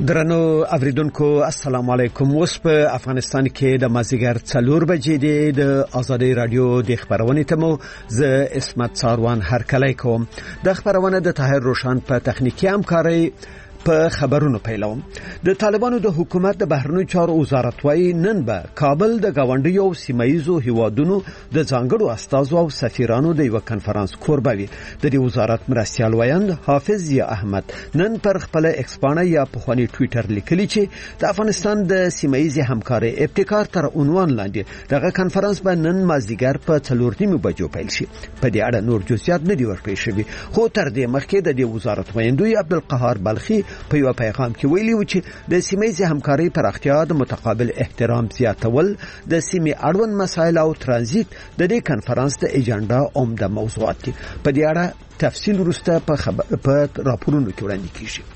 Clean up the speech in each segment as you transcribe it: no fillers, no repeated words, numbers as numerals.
درنو اوریدونکو السلام علیکم. اوس په افغانستان کې د مازیګر 4 بجې د آزادۍ رادیو د خبرونې تمو ز اسمت ساروان هرکلی کوم. د خبرونه د طاهر روشن په تخنیکی همکاري په خبرونو پیلوم. د طالبانو د حکومت د بهرنیو چارو وزارت وايي نن به کابل د گاونډیو سیمایزو هیوادونو د ځانګړو استازو او سفیرانو د یو کنفرانس کوربوي. د دې وزارت مرستیال وایند حافظ ضیا احمد نن پر خپل ایکسپانه یا په خواني ټوئیټر لیکلی چې د افغانستان د سیمایزي همکاري ابتکار تر عنوان لاندې دغه کنفرانس به نن مازیګر په 4:30 بجو پیل شي. په دې اړه نور جزئیات نه دی ورکړل شوی، خو تر دې مخکې د دې وزارت وایندوی عبدالقهار بلخي په یو پیغام کې ویلي و چې د سیمایي همکاري پراختیا د متقابل احترام زیاتول د سیمې اړوند مسایل او ترانزیت د دې کنفرانس د ایجنډا عمده موضوعات دي. په دې اړه تفصیل وروسته په راپورونو کې وړاندې کیږي.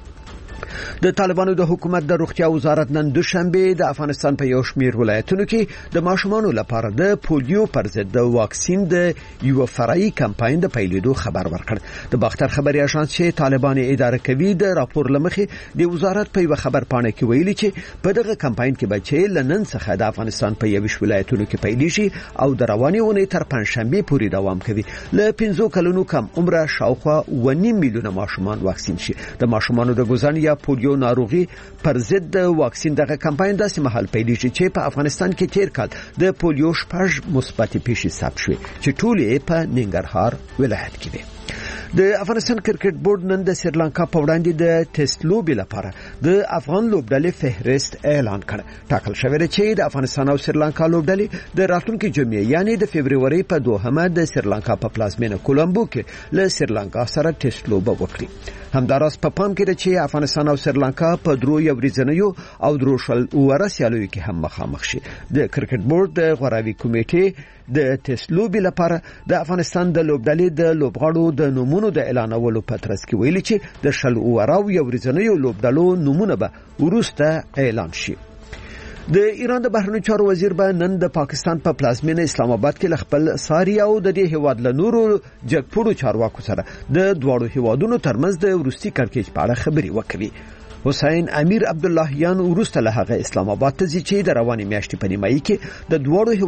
د طالبانو د حکومت د روغتیا وزارت نن دوشنبه د افغانستان په یو شمېر ولایتونو کې د ماشومانو لپاره د پولیو پر ضد د واکسین د یو فرعي کمپاین د پیلېدو خبر ورکړ. د باختر خبري اژانس چې طالبان اداره کوي د راپور لمخې د وزارت په یو خبر پاڼه کې ویلي چې په دغه کمپاین کې بچي لنن څخه د افغانستان په 20 ولایتونو کې پیلې شي او د رواني اونۍ تر پنځشنبه پورې دوام کوي. له 15 کلونو کم عمره شاوخوا 1.5 میلیونه ماشومان واکسین شي. د ماشومانو د ګوزن یا پولیو ناروغي پر ضد د واکسین دغه کمپاین داسې مهال پیلېږي چې په افغانستان کې تیر کال د پولیو 6 مثبت پیښې ثبت شوې چې ټولې په ننګرهار ولایت کې وي. د افغانستان کرکټ بورډ نن د سریلانکا په وړاندې د ټیسټ لوبې لپاره د افغان لوبډلې فهرست اعلان کړ. ټاکل شوی دی چې د افغانستان او سریلانکا لوبډلې د راتلونکي جمعې یعنی د فبرवरी په 2 د سریلانکا په پلازمینه کولمبو کې له سریلانکا سره ټیسټ لوبه وکړي. همداراز په پام کې ده چې افغانستان او سریلانکا په درو یو ورځنیو او دروشل ورسیالوي کې هم مخامخ شي. د کرکټ بورډ د غوراوي کمیټې د ټیسټ لوبې لپاره د افغانستان د لوبډلې د لوبغاړو د نومونو د اعلانولو په ترڅ کې ویلي چې د شل اوراو یو ورځنیو لوبډلو نومونه به ورسته اعلان شي. د ایران د بهرنیو چارو وزیر به نن د پاکستان په پلازمینه اسلام آباد کې خپل ساری او د دې هیواد له نورو جګپوړو چارواکو سره د دوړو هیوادونو ترمنځ د ورستي کړکېچ په اړه خبري وکړي. حسین امیر عبداللهیان ورسته له هغه اسلام آباد ته ځي چې د رواني میاشتې په نیمایي کې د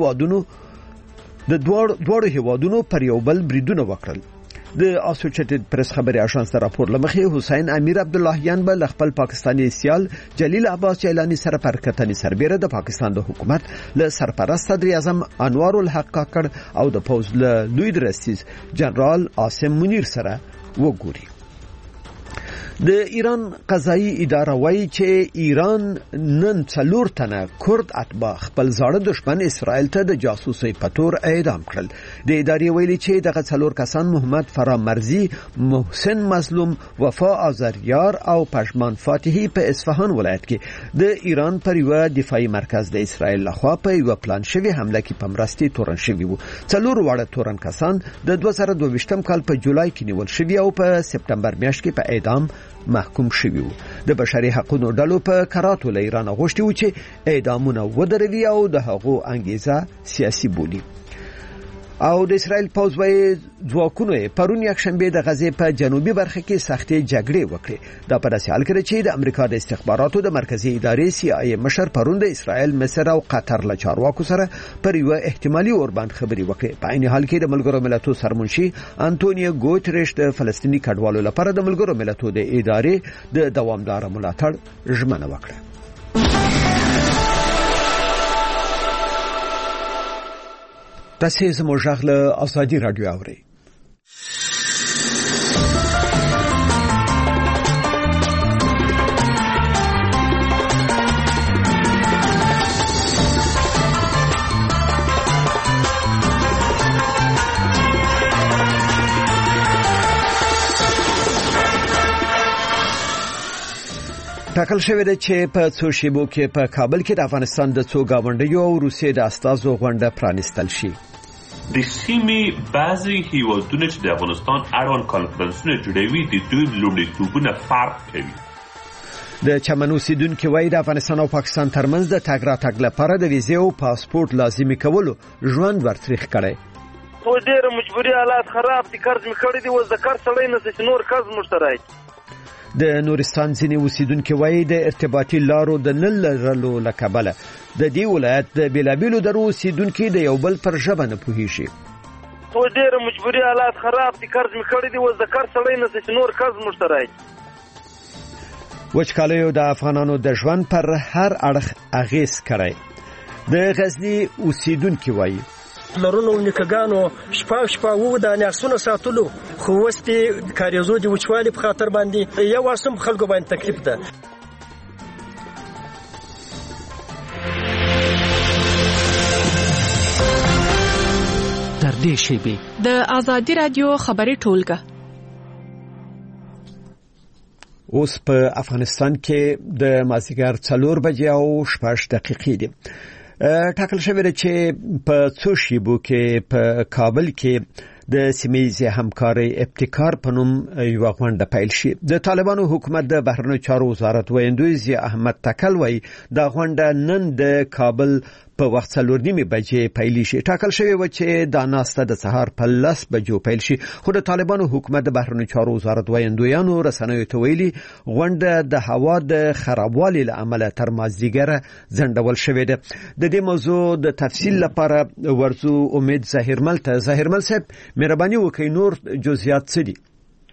دوړو هیوادونو پر یو بل بریدونه وکړل. د اسوسییټډ پریس خبري اژانس د راپور لمخې حسین امیر عبداللهیان به خپل پاکستاني سیال جلیل عباس جیلانی سره پر کتنې سربېره د پاکستان د حکومت له سرپرست صدر اعظم انوار الحق کاکړ او د پوز له لوی درستیز جنرال عاصم منیر سره وګوري. د ایران قضایي اداره وایي چې ایران نن 4 تنه کرد اتباع خپل زاړه دشمن اسرائیل ته د جاسوسي په تور اعدام کړل. د ادارې ویلي چې دغه 4 کسان محمد فرامرزي، محسن مظلوم، وفا آذریار او پشمان فاتحي په اصفهان ولایت کې د ایران پر یو دفاعي مرکز د اسرائیل لخوا په یو پلان شوی حمله کې په مرستې تورن شوی وو. 4 واړه تورن کسان د 2022 کال په جولای کې نیول شوی او په سپتمبر میاشت کې په اعدام محکوم شوی وو. د بشري حقوقو ډلو په کراتو له ایران غوښتي و چې اعدامونه ودروي او د هغو انګیزه سیاسي بولي. او د اسرائیل پوز وایي ځواکونو پرون یکشنبه د غزې په جنوبي برخه کې سختې جګړې وکړې. دا په داسې حال کې چې د امریکا د استخباراتو د مرکزی ادارې CIA مشر پرون د اسرائیل، مصر او قطر له چارواکو سره پر یو احتمالي اوربند خبري وکړې. په عین حال کې د ملګرو ملتونو سرمنشي انټونیو ګوتریش د فلسطینی کډوالو لپاره د ملګرو ملتونو د ادارې د دوامدار ملاتړ ژمنه وکړه. تاسو زموږ غږ له آزادۍ رادیو اورئ. ټاکل شوی دی چې په څو شیبو کې په کابل کې د افغانستان د څو گاونډیو او روسیې د استازو غونډه پرانیستل شي. د سیمې بعضی هیوادونه چې د افغانستان اړوند کانفرنسونه جوړوي د دوی لومړیتوبونه فرق کوي. د چمن اوسیدونکو وایي د افغانستان او پاکستان ترمنځ د تګ راتګ لپاره د ویزې او پاسپورت لازمي کولو ژوند ورتریخ کړي. خو ډېر مجبوري حالات خراب دي، قرض مې کړی دی، اوس د قرض سړی نه چې نور قرض مشترک د نورستان ځینې اوسیدونکو وایي د ارتباطي لارو د نه لرلو له کبله د دې ولایت د بیلابیلو درو اوسیدونکو د یو بل پر ژبه نه پوهیږي. خو ډېر مجبوري حالات خراب دي، قرض مې کړی دی، اوس د قرض سړی نه چې نور قرض موږ ته راځي. وچکالیو د افغانانو د ژوند پر هر اړخ اغیز کړی. د غزنی اوسیدونکو وایي لرونو نیکګانو شپه وو د ناسونه ساتلو، خو اوس د کاریزو د وچوالي په خاطر باندې یو واسم خلکو باندې تکلیف ده. تر دې شی د آزادی رادیو خبري ټولګه اوس په افغانستان کې د مازیګر 4 بجې او 6 دقیقې دي. ټاکل شوی دی چې په څو شیبو کې په کابل کې د سیمه‌ییزې همکارۍ ابتکار په نوم یو غونډه پیل شي. د طالبانو حکومت د بهرنیو چارو وزارت ویاندوی ضیاء احمد تکل وایي دا غونډه نن د کابل په وخت 4:30 بجې پیل شي. ټاکل شوی و چې دا ناسته د سهار په 10 بجو پیل شي، خو د طالبانو حکومت د بهرنیو چارو وزارت ویاندویانو رسنیو ته ویلي غونډه د هوا د خرابوالي له امله تر مازدیګره ځنډول شوې ده. د دې موضوع د تفصیل لپاره ورزو امید ظاهرمل ته. ظاهرمل صاحب مهرباني وکړئ، نور جزئیات څه دي؟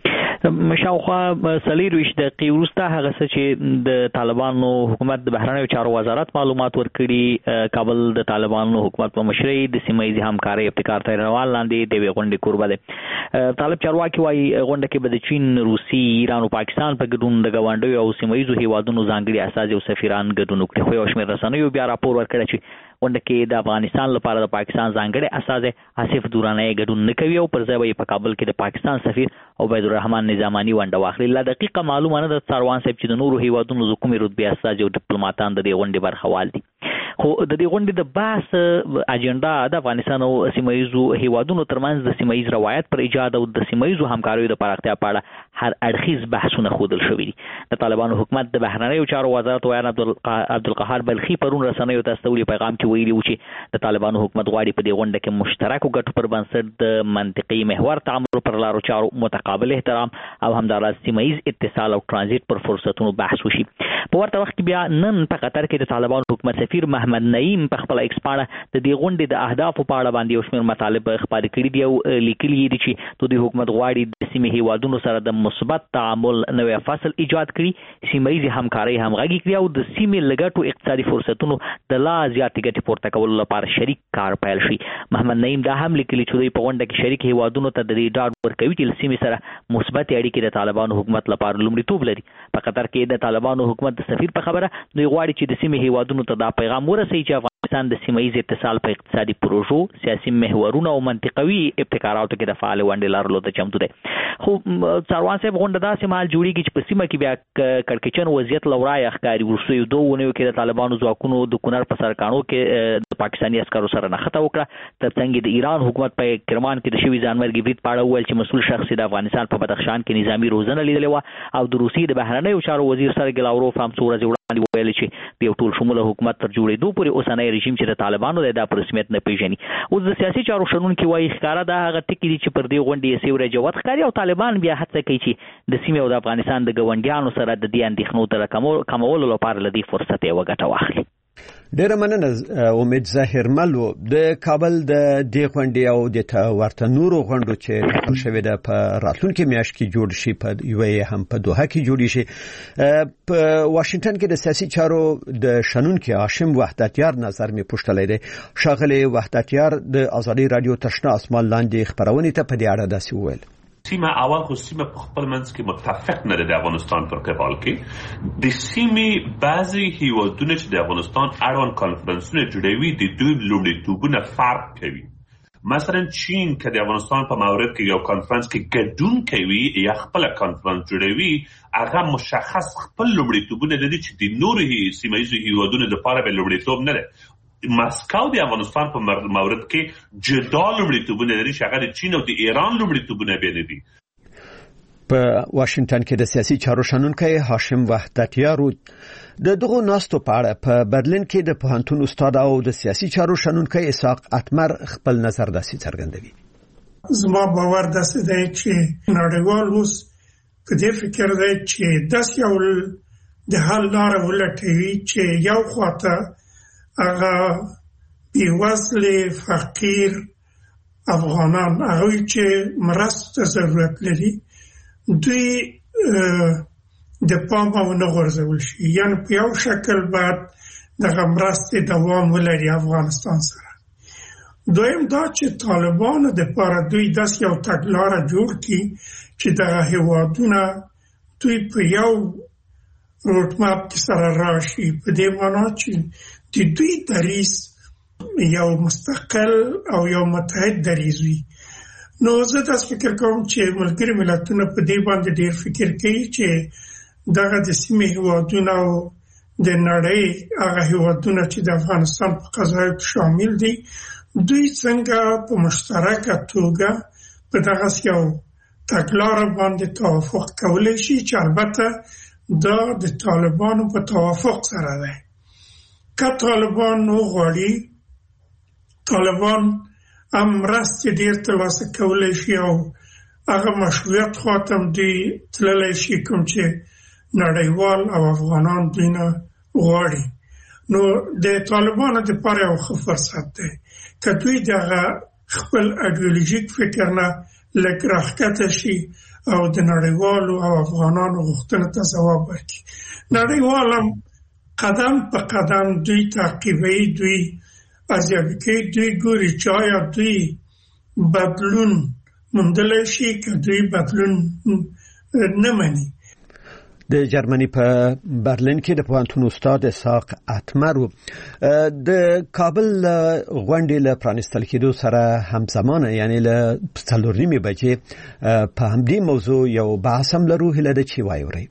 مشاوخه سلیروش دقیقې وروسته هغه څه چې د طالبانو حکومت د بهرنیو چارو وزارت معلومات ورکړي، کابل د طالبانو حکومت په مشرۍ د سیمه‌ییزې همکارۍ ابتکار تیروال لاندې د غونډې کوربه ده. طالب چارواکي وایي غونډه کې به د چین، روسي، ایران او پاکستان په ګډون د ګاونډیو او سیمه‌ییزو هیوادونو ځانګړي استازي او سفیران ګډون وکړي. خو یو شمېر رسنیو بیا راپور ورکړی چې غونډه کې د افغانستان لپاره د پاکستان ځانګړي استازي آصف دورانی ګډون نه کوي او پر ځای به په کابل کې د پاکستان سفیر عبید الرحمن نظامانی ونډه واخلي. لا دقیقه معلومه نه ده سروان صاحب چې د نورو هیوادونو د کومې رتبې استازي او ډیپلوماټان د دې غونډې برخوال دي. خو د دې غونډې د بحث اجنډا د افغانستان او سیمه‌ییزو هیوادونو ترمنځ د سیمه‌ییز روایت پر ایجاد او د سیمه‌ییزو همکاریو د پراختیا په اړه هر اړخیز بحثونه ښودل شوي دي. د طالبانو حکومت د بهرنیو چارو وزارت ویان عبدالقهار بلخي پرون رسنیو ته استولي پیغام کې ویلي و چې د طالبانو حکومت غواړي په دې غونډه کې مشترکو ګټو پر بنسټ د منطقي محور تعامل پر لارو چارو متقابل احترام او همداراز سیمه‌ییز اتصال او ترانزیت پر فرصتونو بحث وشي. په ورته وخت کې بیا نن په قطر کې د طالبانو حکومت سفیر محمد نعیم په خپل ایکس پاڼه د دې غونډې د اهدافو په اړه باندې یو شمېر مطالب خپاره کړي دي او لیکلي دي چې د حکومت غواړي د سیمې هیوادونو سره د مثبت تعامل نوې فصل ایجاد کړي، سیمه‌ییزې همکارۍ همغږي کړي او د سیمې لګټو اقتصادي فرصتونو د لا زیاتې ګټې پورته کولو لپاره شریک کار پیل شي. محمد نعیم دا هم لیکلي چې دوی په غونډه کې شریک هیوادونو ته د دې ډاډ ورکوي چې له سیمې سره مثبت اړیکې د طالبانو حکومت لپاره لومړیتوب لري. په قطر کې د طالبانو حکومت د سفیر په خبره دوی غواړي چې د سیمې هیوادونو ته دا پیغام ورسوي چې افغانستان د سیمه‌ییز اتصال په اقتصادي پروژو، سیاسي محورونو او منطقوي ابتکاراتو کې د فعال ونډې لرلو ته چمتو دی. خو څاروان صاحب غونډه داسې مهال جوړیږي چې په سیمه کې بیا کړکېچن وضعیت لورای ښکاري. وروستو یو 2 اونیو کې د طالبانو ځواکونو د کونړ په سرکاڼو کې د پاکستاني عسکرو سره نښته وکړه، ترڅنګ د ایران حکومت په کرمان کې د شوي ځانمرګي برید په اړه وویل چې مسؤل شخص د افغانستان په بدخشان کې نظامي روزنه لیدلې وه او د روسیې د بهرنیو چارو وزیر سرګی لاوروف هم څو ورځې وړاندې ویل چې د یو ټول شموله حکومت تر جوړېدو پورې اوسنی رژیم چې د طالبانو د په رسمیت نه پیژني. اوس د سیاسي چارو شنونکي وایي ښکاره ده هغه ټکي دي چې پر دې غونډې یې سیوری جوت ښکاري او طالبان بیا هڅه کوي چې د سیمې او د افغانستان د ګاونډیانو سره د دې اندېښنو د کمولو لپاره له دې فرصت یې وګټه واخلي. ډیره مننه امید ظاهرمل. د کابل د دې غونډې او د ورته نورو غونډو چې ټاکل شوې ده په راتلونکي میاشت کې جوړ شي، په یو هم په دوحه کې جوړ شي. په واشنگټن کې د سیاسي چارو د شنونکي هاشم وحدتیار نظر می پوښتلی دی. ښاغلی وحدتیار د آزادی رادیو تشنه اسمان لاندې خبرونه ته په دې اړه داسې وویل: سیمه اول خو سیمه په خپل منځ کې متفق نه ده د افغانستان پر قبال کې. د سیمې بعضی هیوادونه چې د افغانستان اړوند کانفرنسونه جوړوي د دوی لومړیتوبونه فرق کوي. مثلا چین که د افغانستان په مورد کې یو کانفرنس کې ګډون کوي یا خپل کانفرنس جوړوي، هغه مشخص خپل لومړیتوبونه لري چې د نورو سیمه‌ییزو هیوادونو لپاره به لومړیتوب نه ده. مسکو د افغانستان په مورد کې جدا لومړیتوبونه لري چې هغه د چین او د ایران لومړیتوبونه به نه دي. په واشنگټن کې د سیاسي چارو شنونکی هاشم وحدتیار د دغه ناستو په اړه په برلین کې د پوهنتون استاد او د سیاسي چارو شنونکی اسحاق اتمر خپل نظر داسې څرګندوي. زما باور داسې دی چې نړیوال اوس په دې فکر دی چې داسې یو د حل لاره ولټوي چې یو خواته هغه بېوزلې فقیر افغانان هغوی چې مرستو ته ضرورت لري دوی د پامه ونه غورځول شي، یعنې په یو شکل باید دغه مرستې دوام ولري افغانستان سره. دویم دا چې طالبانو دپاره دوی داسې یو تګلاره جوړ کړي چې دغه هېوادونه دوی په یو روډ ماپ کې سره راشي، په دې معنا چې د دوی دریځ یو مستقل او یو متحد دریځ وي. نو زه داسې فکر کوم چې ملګري ملتونه په دې باندې ډېر فکر کوي چې دغه د سیمې هېوادونه او د نړۍ هغه هېوادونه چې د افغانستان په قضایو کې شامل دي دوی څنګه په مشترکه توګه په دغسې یو تګلاره باندې توافق کولی شي چې البته دا د طالبانو په توافق سره دی. که طالبان وغواړي طالبان هم مرستې ډېر ترلاسه کولی شي او هغه مشروعیت خواته هم دوی تللی شي کوم چې نړیوال او افغانان دوی نه غواړي. نو د طالبانو دپاره یو ښه فرصت دی که دوی دغه خپل ایډیولوژیک فکر نه لږ راښکته شي او د نړیوالو او افغانانو غوښتنو ته ځواب ورکړي. نړیوال هم قدم په قدم دوی تعقیبوي، دوی ارزیابي کوي، دوی ګوري چې آیا دوی بدلون موندلی شي که دوی بدلون نه مني. د جرمني په برلین کې د پوهنتون استاد اسحاق اتمر د کابل غونډې له پرانیستل کېدو سره همزمانه یعنی له 4:30 بجې په همدې موضوع یو بحث هم لرو. هیله ده چې وایورئ.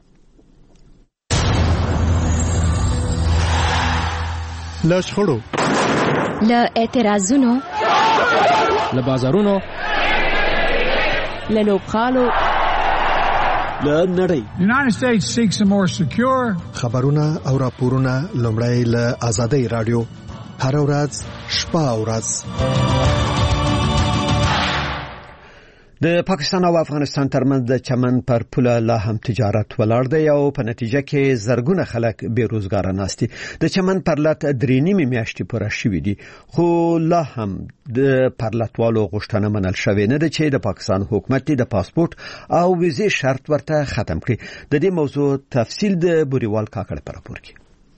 له شخړو، له اعتراضونو، له بازارونو، له لوبخانو، له نړۍ. United States seeks a more secure. خبرونه او راپورونه لومړی له آزادۍ رادیو هر ورځ شپه او ورځ. د پاکستان او افغانستان ترمنځ د چمن پر پوله لا هم تجارت ولاړ دی او په نتیجه کې زرګونه خلک بیروزګار ناست دي. د چمن پرلط 3.5 میاشتې پوره شوې دي خو لا هم د پرلطوالو غوښتنه منل شوې نه ده چې د پاکستان حکومت د پاسپورت او ویزې شرط ورته ختم کړي. د دې موضوع تفصیل د بوریوال کاکړ په راپور کې.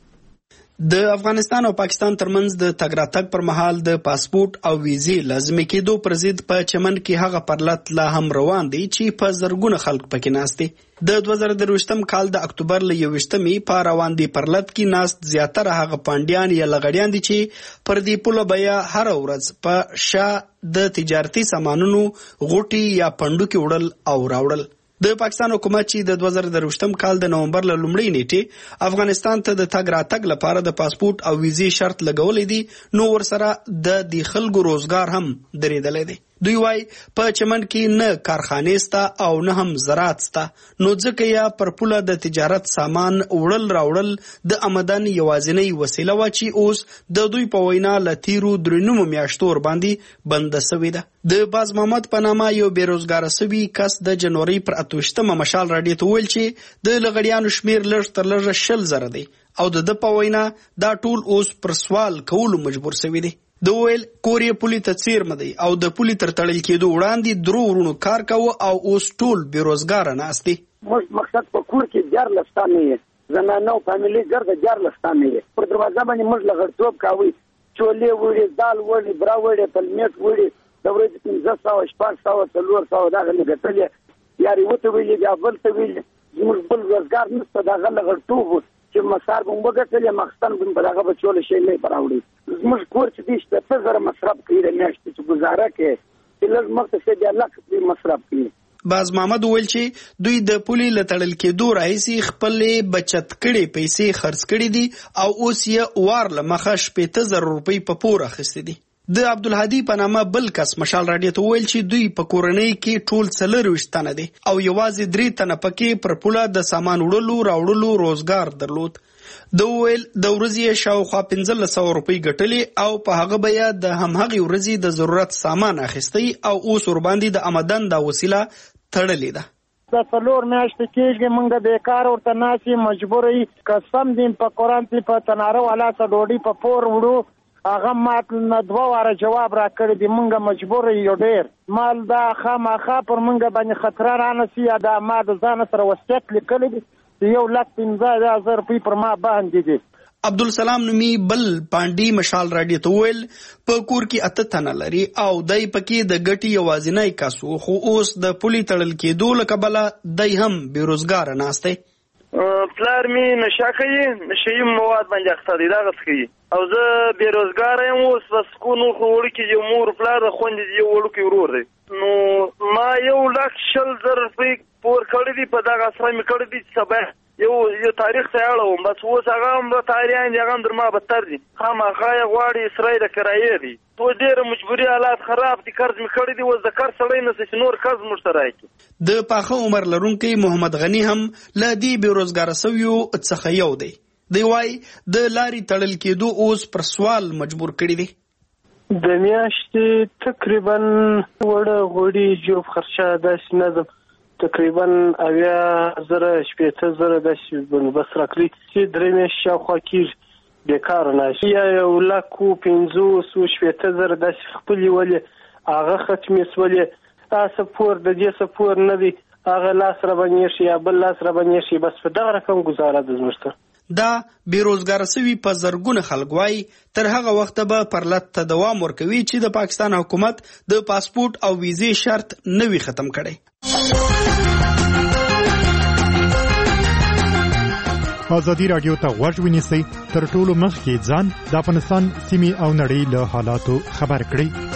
د افغانستان او پاکستان ترمنځ د تګ راتګ پر مهال د پاسپورت او ویزې لازمي کېدو پر ضد په چمن کې هغه پرلط لا هم روان دی چې په زرګونه خلک پکې ناست دي. د 2023 کال د اکتوبر له 21 په روان دی پرلط کې ناست زیاتره هغه پاندیان یا لغړیان دي چې پر دې پوله بیا هر ورځ په شا د تجارتي سامانونو غوټي یا پندوکي وړل او راوړل. د پاکستان حکومت چې د 2023 کال د نومبر له لومړۍ نیټې افغانستان ته د تګ راتګ لپاره د پاسپورت او ویزې شرط لګولې دي نو ورسره د خلکو روزګار هم درېدلې دي. دوی وای په چمن کې نه کارخانې سته او نه هم زراعت سته نو ځکه یا پر پوله د تجارت سامان وړل راوړل د آمدن یوازینۍ وسیله و چې اوس د دوی په وینا له تیرو 3 میاشتو باندې بند شوې ده. د باز محمد په نامه یو بیروزګار سوي کس د جنوري پر 28 مشال راډیو ته ویل چې د لغړیانو شمیر لږ تر لږه 60,000 دی او د په وینا دا ټول اوس پر سوال کولو مجبور شوی دی. د ویل کوریا پولی تصویر مدي او د پولی تر تړل کېدو وړاندې درو ورونو کار کاوه او اوس ټول بیروزګار ناستي. مقصد په کور کې جار لستانه یې زنانو فاميلي ګرځ جار لستانه یې پر دروازه باندې موږ لغړتوب کاوي چولې وړي دال وړي برا وړي پلمېټ وړي د ورځې 1500 1400 300 دا غلي ګټلې یاري وته ویلې بیا بل ته ویلې موږ بل روزګار نشته دا لغړتوب چې مسار بمبګتلې مخستان بم بلغه بچول شي نه براوړي موږ کور چې دې څه زره مصرف کوي د میاشتې چې گزاره کوي چې لږ مخته دې الله کې مصرف کوي. باز محمد ویل چې دوی د پولی لټړل کېدو راځي خپل بچت کړي پیسې خرڅ کړي دي او اوس یې وار لمخه 70,000 روپۍ په پور اخیستي دي. د عبدالهادي په نامه بل کس مشال راډیو ته ویل چې دوی په کورنۍ کې ټول 24 تنه دي او یوازې 3 تنه پکې پر پوله د سامان وړلو راوړلو روزګار درلود. د ویل د ورځې شاوخوا 1500 روپۍ ګټلې او په هغه بیا د همغه ورځې د ضرورت سامان اخیستي او اوس ور باندې د آمدن د وسیله تړلې ده. د 4 میاشتې کېږي موږ بیکار ورته ناسي مجبور یې قسم دې په قرآن کې په تناره والا ته ډوډۍ په پور وړو هغه مات نه 2 واره جواب را کړی دی موږ مجبور یو ډیر مال دا خامخا پر موږ باندې خطر رانسی دا ما د ځان سره وصیت لیکلی دی 1,15,000 روپۍ پر ما باندې دي. عبدالسلام نومي بل پانډي مشال راډیو ته ویل په کور کې 8 تنه لري او دای پکې د ګټي یوازینی کاسو خو اوس د پولي تړل کېدو لکبله دای هم بیروزګار ناشته. پلار می نشه کوي نشي مواد باندې اخته دي دا غس کوي او زه بیروزګار یم اوس بس کو نو خو ورکی یو مور پلار خوندې یو ورکی ورور دی نو ما 1,00,000 روپۍ پور کړی دی په دغه سره می کړی دی سبا یو تاریخ ته اړوم بس اوس هغه هم د تاریخ هغه در ما بدتر دي خامخا غواړي اسرائیل کرایې دي تو ډېر مجبوري حالات خراب دي قرض می کړی دی اوس د قرض سړی نه چې نور قرض مشترک د پاخه عمر لرونکي محمد غنی هم ل دې بیروزګار سویو څخه یو دی دی وای د لاري تړل کېدو اوس پر سوال مجبور کړی دی د میاشتې تقریبا وړه غوړي جوب خرچه داس نه تقریبا 80,000 د بس راکړي چې درې میاشتې شاوخوا کېږي بیکار ناشي یا 1,50,000 د خپلې ولې هغه ختمې سولې سپور د دې سپور نه دی هغه لاس را باندې شي یا بل لاس را باندې شي بس په دغه رقم گزاره د زمشته دا بیروزګار سوي په زرګونه خلک وای تر هغه وخت به پرلط ته دوام ورکوي چې د پاکستان حکومت د پاسپورت او ویزې شرط نوي ختم کړي. ازادي رادیو ته غوږ ونیسئ تر ټولو مخکې ځان د افغانستان سیمې او نړۍ له حالاتو خبر کړئ.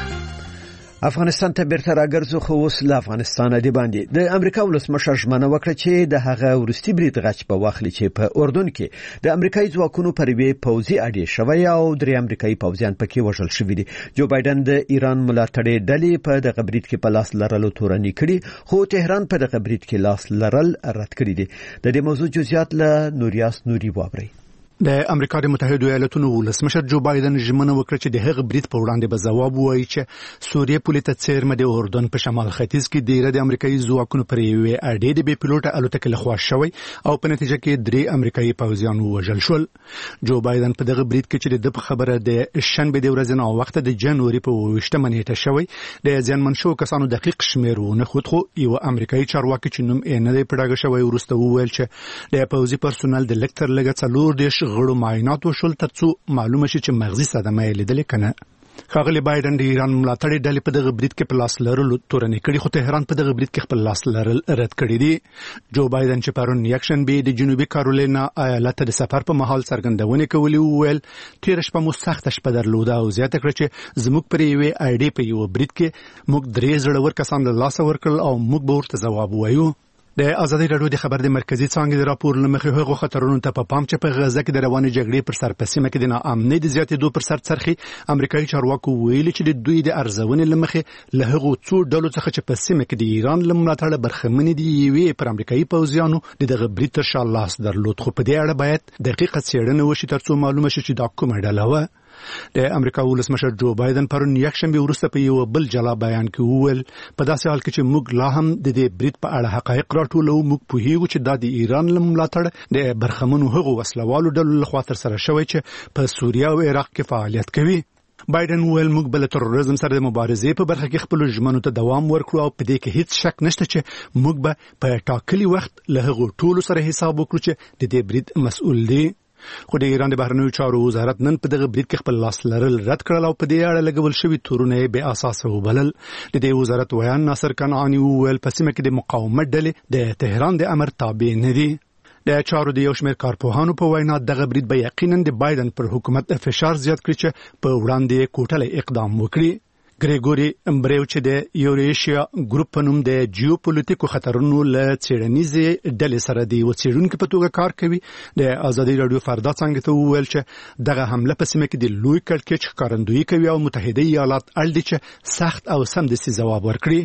افغانستان ته بیرته راګرځو خو اوس له افغانستان دی باندې د امریکا ولسمشر ژمنه وکړه چې د هغه ورستي برید غچ په واخلي چې په اردن کې د امریکایي ځواکونو پر وی پوځي اډې شوی او درې امریکایي پوځیان پکې وژل شوي دي. جو بایدن د ایران ملاتړي ډلې په دغه برید کې په لاس لرلو تورنۍ کړي خو تهران په دغه برید کې لاس لرل رد کړی دي. د دې موضوع جزئیات له نوریاس نوري واوري. د امریکا د متحده ایالاتونو ولسمشر جو بایدن ژمنه وکړه چې د هغه برید په وړاندې به ځواب ووایي چې سوریه پولې ته څیرمه د اردن په شمال ختیځ کې ډیره د امریکایي ځواکونو پر یوې اډې د بې پیلوټه الوتکې لخوا شوی او په نتیجه کې درې امریکایي پوځیان ووژل شول. جو بایدن په دغه برید کې چې د خبره د شنبه د ورځې نو وخت د جنوري په 28 نیټه شوی د ځانمن شو کسانو دقیق شمیر ونه خود خو یو امریکایي چارواکي چې نوم یې نه دی پړاګه شوی ورسته وویل چې د پوځي پرسونل د لیکتر لګه څلور دیش غړو معاینات وشول ترڅو معلومه شي چې مغزي صدمه یې لیدل کنه. ښاغلی بایدن د ایران ملاتړي ډلې په دغه برید کې په لاس لرلو تورنۍ کړي خو تهران په دغه برید کې خپل لاس لرل رد کړی دی. جو بایدن چې پرون یکشنبه د جنوبي کارولینا ایالت د سفر په مهال څرګندونه کوي وویل تیر شپه مو سخت شپه درلوده او زیاته کړ چې زموږ پر یوې اډې په یو برید کې موږ درې زړور کسان له لاس ورکړل او موږ به ورته ځواب وایو. د ازادي رادیو د خبر د مرکزی څانګې د راپور لمخې هغو خطرونو ته په پام چې په غزه کې د روانې جګړې پر سر پسې مکه د ناامنۍ د زیاتېدو پر سر څرخي امریکایي چارواکو ویلي چې د دوی د ارزونې لمخې له هغو څو ډلو څخه چې په سیمه کې د ایران لمړاتړ برخمنې دي یوې پر امریکایي پوځیانو دغه برید تر شا لاس درلود خو په دې اړه باید دقیقه څېړنه وشي ترڅو معلومه شي چې دا کومه ډله وه. د امریکا ولسمشر جو بایدن پرون یکشنبه وروسته په یو بل جلا بیان کې وویل په داسې حال کې چې موږ لا هم د دې برید په اړه حقایق راټولو موږ پوهیږو چې دا د ایران ملاتړ د برخمنو هغو وسلوالو ډلو لخوا تر سره شوی چې په سوریه او عراق کې فعالیت کوي. بایدن ویل موږ بل تروریزم سره د مبارزې په برخه کې خپل ژمنو ته دوام ورکړو او په دې کې هیڅ شک نشته چې موږ به په ټاکلي وخت له هغو ټولو سره حساب وکړو چې د دې برید مسؤل دي. خو د ایران د بهرنیو چارو وزارت نن په دغه برید کې خپل لاس لرل رد کړل او په دې اړه لګول شوی تورونه بې اساسه وبلل. د دې وزارت ویان ناصر کنعانی وویل په سیمه کې د مقاومت ډلې د تهران د امر تابع نه دي. د چارو د یو شمېر کارپوهانو په وینا دغه برید به یقینا د بایدن پر حکومت فشار زیات کړي چې په وړاندې کوټلې اقدام وکړي. ګریګوري امبریو چې د یوریشیا ګروپ په نوم د جیوپولیټیکو خطرونو له څېړنیزې ډلې سره دی وڅېړونکو په توګه کار کوي د ازادي رادیو فردا څنګه ته وویل چې دغه حمله په سیمه کې د لوی کړکېچ ښکارندویي کوي او متحده ایالات اړ دي چې سخت او سمدستي ځواب ورکړي.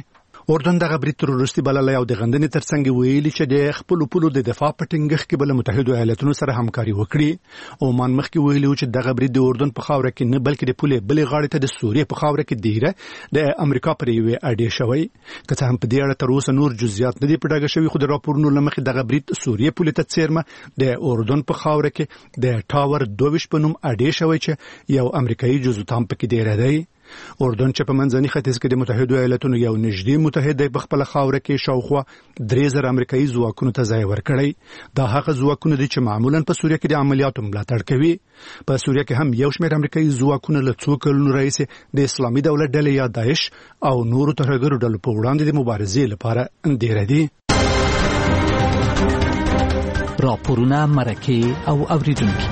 اردن دغه برید تروریستي بللی او د غندنې ترڅنګ ویلي چې د خپل پولو د دفاع په ټینګښت کې بل متحده ایالاتونو سره همکاري وکړي. عمان مخکې ویلي چې دغه برید د اردن په خاوره کې نه بلکې د پولې بلې غاړې ته د سوریې په خاوره کې دیره د امریکا پر یوې اډې شوی. که څه هم په دې اړه تر اوسه نور جزئیات نه دي په ډاګه شوي، خو د راپورونو له مخې دغه برید سوریې پولې ته څیرمه د اردن په خاوره کې د ټاور 22 په نوم اډې شوی چې یو امریکایي جزوتام پکې دیره دی. اردن چې په منځني ختیځ کې د متحده ایالاتونو یو نږدې متحد دی، په خپل خاوره کې شاوخوا 3000 امریکایي ځواکونو ته ځای ورکړی. دا هغه ځواکونه دي چې معمولا په سوریه کې د عملیاتو ملاتړ کوي. په سوریه کې هم یو شمېر امریکایي ځواکونه له څو کلونو راهیسې د اسلامي دولت ډلې یا داعش او نورو ترهګرو ډلو په وړاندې د مبارزې لپاره دیره دي. راپورونه مرکه او اوریدونکو.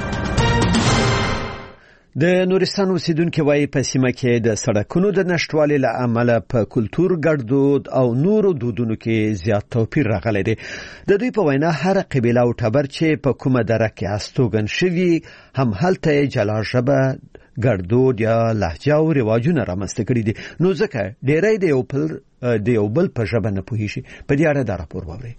د نورستان اوسیدونکو وايي په سیمه کې د سړکونو د نشټوالي له امله په کلتور ګډوډ او نورو دودونو کې زیات توپیر راغلی دی. د دوی په وینا هر قبیله او ټبر چې په کومه دره کې استوګن شوي هم هلته جلا ژبه ګډوډ یا لهجه او رواجونه رامنځته کړي دي، نو ځکه ډېری د یو بل په ژبه نه پوهیږي. په دې اړه دا راپور واورئ.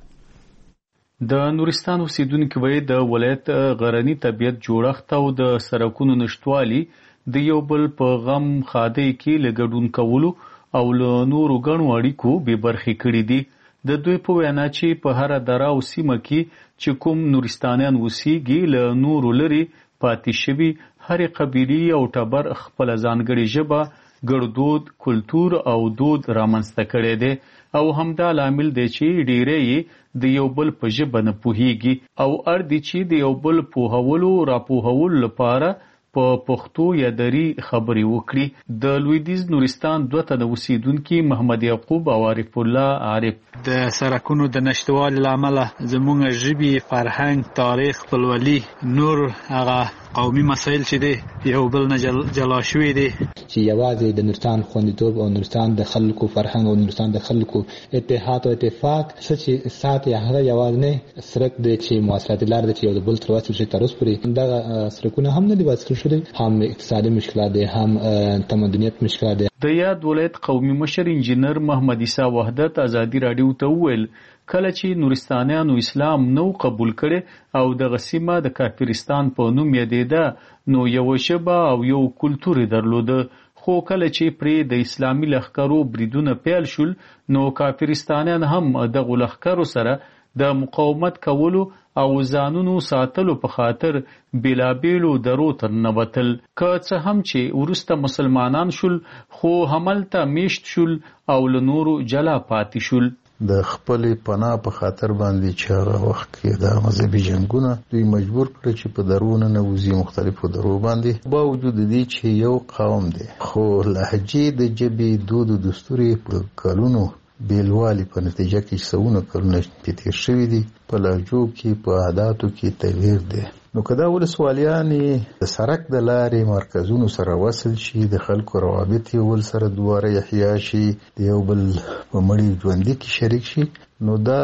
د نورستان اوسیدونکو وایي د ولایت غرنی طبیعت جوړښت او د سړکونو نشټوالي د یو بل په غم خاده کې لګډون کولو او له نورو غنو اړیکو به برخې کړي دي. د دوی په وینا چې په هر دره او سیمه کې چې کوم نورستانیان اوسېږي له نورو لري پاتې شوي هر قبیله او ټبر خپل ځانګړې ژبه ګړدود کلتور او دود رامنځته کړي دي او همدا لامل دی چې ډیری د یو بل په ژبه نه پوهیږي او اړ دي چې د یو بل پوهولو راپوهولو لپاره په پښتو یا دری خبرې وکړي. د لویدیز نورستان دوه تنه اوسیدونکي محمد یعقوب او عارف الله عارف د سرکونو د نشټوالي لامل زموږ ژبي فرهنګ تاریخ خپلولي نور هغه قومي مسایل چې دي یو بل نه جلا شوي دي چې یوازې د نورستان خوندیتوب او نورستان د خلکو فرهنګ او نورستان د خلکو اتحاد او اتفاق چې ساتي هغه یوازې نه سرک دی چې مواصلات لار دی چې یو بل تر واسطه تر اوسه پورې دا سرکونه هم نه دي واسطه شوي، هم اقتصادي مشکلات دي هم تمدنیت مشکلات دي. د یاد ولایت قومي مشر انجینر محمد عیسی وحدت ازادي رادیو ته وویل کله چې نورستانیانو اسلام نو قبول کړي او د غسیمه د کافرستان په نوم یادېده نو یو ژبه او یو کلتور درلوده، خو کله چې پرې د اسلامي لښکرو بریدونه پیل شول نو کافرستانیان هم د لښکرو سره د مقاومت کولو او ځانونو ساتلو په خاطر بیلابیلو درو تر نوتل. که څه هم چې وروسته مسلمانان شول خو هملته میشت شول او له نورو جلا پاتې شول. د خپل پناه په خاطر باندې چې هغه وخت کې د مذهبي جنگونه دوی مجبور کړ چې په درونه نه وزي مختلفو درو باندې با وجود دي چې یو قوم دی خو لهجې د جبې دود او دستوري په کلونو بیلوالی په نتیجه کې سونه کلونه تیر شوي دي، په لهجو کې په عاداتو کې تغییر دی. نو کدا ولسوالیانې د سرک د لارې مرکزونو سره وصل شي، د خلکو روابط یو بل سره دواره احیا شي، د یو بل په مړي ژوندي کې شریک شي، نو دا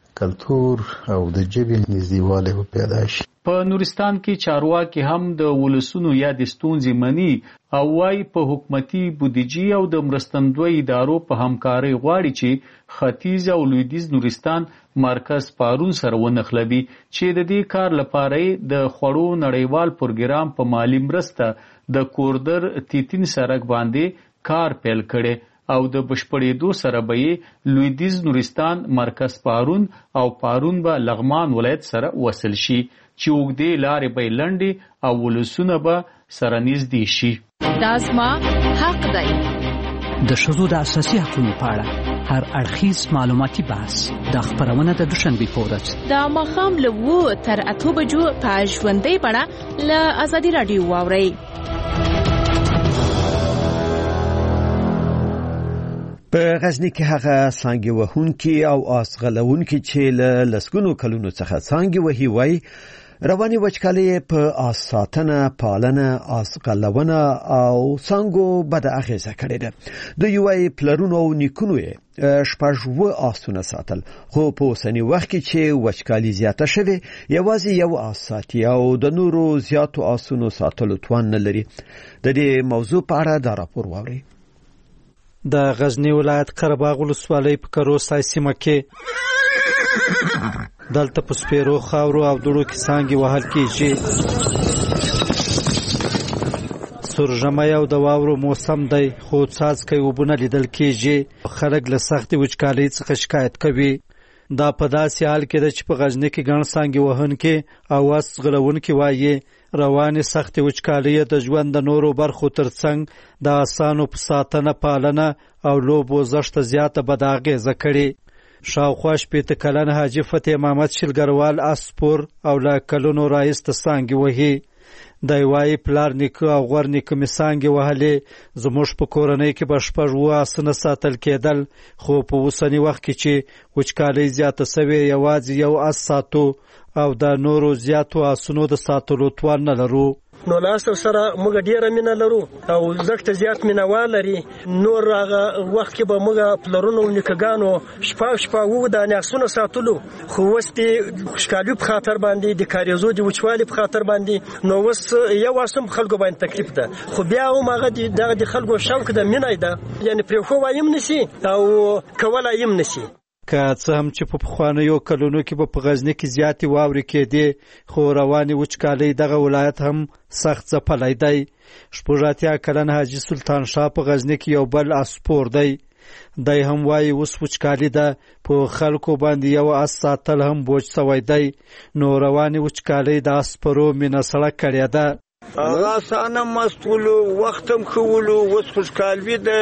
کلتور او د ژبې نږدېوالی پیدا شي. په نورستان کې چارواکي هم د ولسونو یا د ستونزې مني او وايي په حکومتي بودیجې او د مرستندوی ادارو په همکارۍ غواړي چې ختیځ او لویدیځ نورستان مرکز پارون سره ونښلوي چې د دې کار لپاره د خوړو نړیوال پروګرام په مالی مرسته د کوردر تیتین سړک باندې کار پیل کړي او د بشپړېدو سره به لویدیځ نورستان مرکز پارون او پارون به لغمان ولایت سره وصل شي چې اوږدې لارې به لنډې او ولسونه به سره نږدې شي. دا زما حق دی. د ښځو د اساسي حقوقو په اړه هر اړخیز معلوماتي بحث د خبرونه د دوشنبې په ورځ د ماښام له 7 تر 8 بجو په ژوندۍ بڼه له ازادي رادیو واورئ. په غزنی کې هغه څانګې وهونکي او آسغلونکي چې له لسګونو کلونو څخه څانګې وهي وای رواني وچکالي په آساتنه پالنه آسغلونه او څانګو بد اغیزه کړې ده. د یوای پلرونو او نیکونو شپږ آسونه ساتل، خو په اوسنی وخت کې چې وچکالي زیاته شوه یوازې یو آساتي او د نورو زیاتو آسونو ساتلو توان نه لري. د دې موضوع په اړه دا راپور واورئ. د غزنی ولایت قرهباغ ولسوالۍ په کروسای سیمه کې دلته په سپیرو خاورو او دوړو کې څانګې وهل کېږي. سورژمی او د واورو موسم دی خو څاڅکي اوبه لیدل کېږي. خلک له سختې وچکالۍ څخه شکایت کوي. دا په داسې حال کې ده چې په غزنی کې ګڼ څانګې وهونکي او وس غړونکي وایي روانې سختې وچکالۍ د ژوند د نورو برخو ترڅنګ د اسانو په ساتنه پالنه او لوبو زښته زیاته بد اغېزه کړې. شاوخوا 80 کلن حاجي فتح محمد شلګروال اسپور او له کلونو راهیسته څانګې وهي. دی وایي پلار نیکه او غور نیکه مې څانګې وهلې. زموږ په کورنۍ کې به 6 آسونه ساتل کېدل، خو په اوسني وخت کې چې وچکالۍ زیاته سوې یوازې یو آس ساتو او د نورو زیاتو آسونو د ساتلو توان نه لرو. نو لاسو سره موږ ډیره مینه لرو او زکه زیات مینوال لري. نور هغه وخت کې به موږ پلرونو نیکګانو شپه وو د ناسونو ساتلو، خو وستي خوشحالي په خاطر باندې د کاریزو د وچوالي په خاطر باندې نو وس یو واسم خلکو باندې تکلیف ده. خو بیا هم هغه د خلکو شوق د مینه ده، یعنی پر خو وایم نشي او کولا یم نشي. که څه هم چې په پخوانیو کلونو کې په غزنی کې زیاتې واورې کېدې، خو روانې وچکالۍ دغه ولایت هم سخت ځپلی دی. 80 کلن حاجي سلطان شاه په غزنی کې یو بل اسپور دی. دی هم وایي اوس وچکالي ده، په خلکو باندې یو آس ساتل هم بوج سوی دی. نو روانې وچکالۍ د اسپرو مینه سړه کړې ده. هغه سانه مستولو وختم خولو وس خوشحالي ده.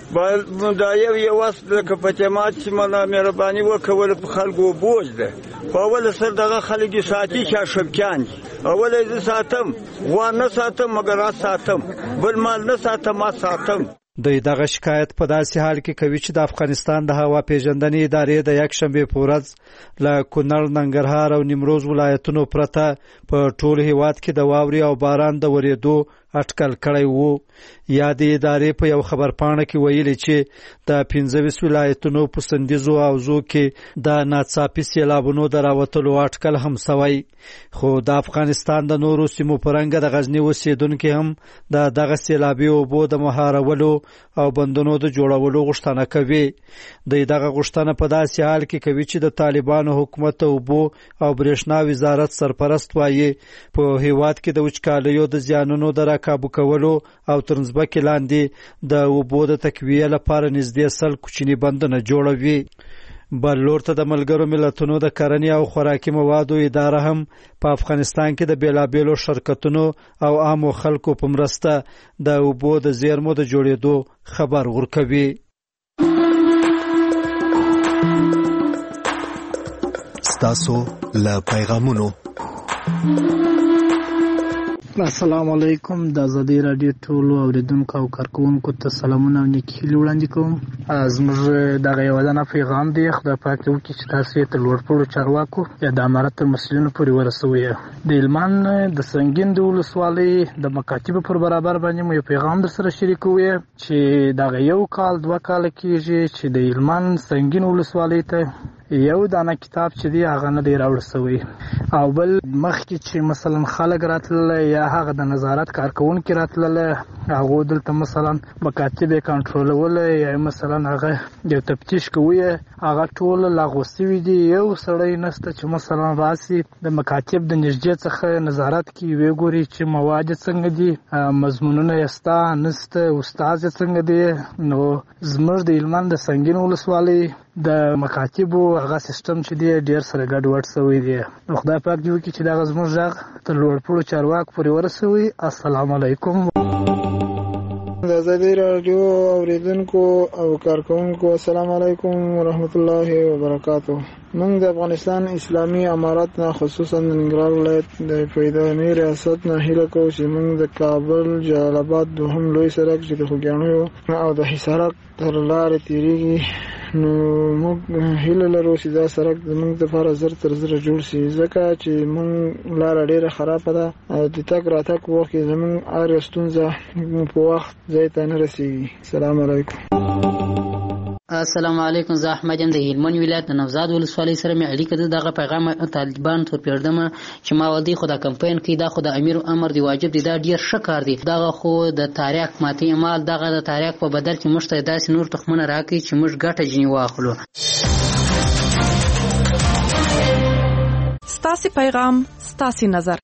دا یو واس د کپټمات چې مله مهرباني وکول په خلکو بوج ده. په اول سر دغه خلک ساتي چې شبکان اول یې ساتم و نه ساتم مګر ساتم بل مال نه ساتم ما ساتم. دوی دغه شکایت په داسې حال کې کوي چې د افغانستان د هوا پیژندنې ادارې د یکشنبه په ورځ له کونړ، ننګرهار او نیمروز ولایتونو پرته په ټول هیواد کې د واورې او باران د ورېدو اټکل کړی وو. یادې ادارې په یو خبرپاڼه کې ویلي چې د 25 ولایتونو په سندیزو حوزو کې د ناڅاپي سیلابونو د راوتلو اټکل هم سوی. خو د افغانستان د نورو سیمو په رنګ د غزنی اوسیدونکو هم د دغه سیلابي اوبو د مهارولو او بندونو د جوړولو غوښتنه کوي. دغه غوښتنه په داسې حال کې کوي چې د طالبانو حکومت اوبو او برېښنا وزارت سرپرست وایي په هیواد کې د وچکالیو د زیانونو د راکابو کولو او تر ځمکې لاندې د اوبو د تقویې لپاره نږدې 100 کوچني بندونه جوړوي. بل لور ته د ملګرو ملتونو د کرنې او خوراکي موادو اداره هم په افغانستان کې د بیلابیلو شرکتونو او عامو خلکو په مرسته د اوبو د زیرمو د جوړېدو خبر ورکوي. ستاسو له پیغامونو. السلام علیکم. د آزادۍ رادیو ټولو اوریدونکو او کارکونکو ته سلامونه او نیکې هیلې وړاندې کوم. زموږ دغه یو ځانه پیغام دی، خدای پاک دې وکړي چې تاسو یې تر لوړپوړو چارواکو یا د امارت تر مسؤلینو پورې ورسوئ. د هلمند د سنګین د ولسوالۍ د مکاتبو پر برابر باندې مو یو پیغام در سره شریکوي چې دغه 1 کال 2 کاله کېږي چې د هلمند سنګین ولسوالۍ ته یو دانه کتاب چې دی هغه نه دی راوړل شوی، او بل مخکې چې مثلا خلک راتلل یا هغه د نظارت کارکونکي راتلل هغه دلته مثلا مکاتب کنټرولول یا مثلا هغه یو تفتیش کوي هغه ټول لغوه شوي دي. یو سړی نشته چې مثلا راسي د مکاتب د نږدې څخه نظارت کوي وګوري چې مواد څنګه دي، مضمونونه یې شته نشته، استاد څنګه دی. نو زموږ د هلمند د سنګین ولسوالۍ د مکاتبو هغه سیستم چې دی ډیر سره ګډوډ شوی دی. نو خدای پاک دې وکړي چې دا زموږ غږ تر لوړپوړو چارواکو پورې ورسوي. السلام علیکم. د آزادۍ رادیو اوریدونکو او کارکونکو السلام علیکم ورحمت الله وبرکاتو. موږ د افغانستان اسلامي امارت نه خصوصا د ننګرهار ولایت د پیدایمي ریاست نه هیله کوو چې موږ د کابل جلال آباد دوهم لوی سړک چې د خوږیاڼیو او د حصارک تر لارې تیریږي، نو موږ هیله لرو چې دا سړک زموږ لپاره زر تر زره جوړ شي، ځکه چې موږ لاره ډیره خرابه ده او د تګ راتګ وخت کې زموږ هر ستونزه په وخت ځای ته نه رسیږي. السلام علیکم. السلام علیکم، زه احمد یم د هلمند ولایت د نوزاد ولسوالۍ سره مې اړیکه ده. دغه پیغام طالبان ته ورپېږدم چې ما ولدي خو دا کمپاین کوي، دا خو د امیر امر دی، واجب دی، دا ډېر ښه کار دی. دغه خو د تاریخ ماتې مال، دغه د تاریخ په بدل کې موږ ته داسې نور تخمونه راکړي چې موږ ګټه ځینې واخلو. ستاسې پیغام، ستاسې نظر.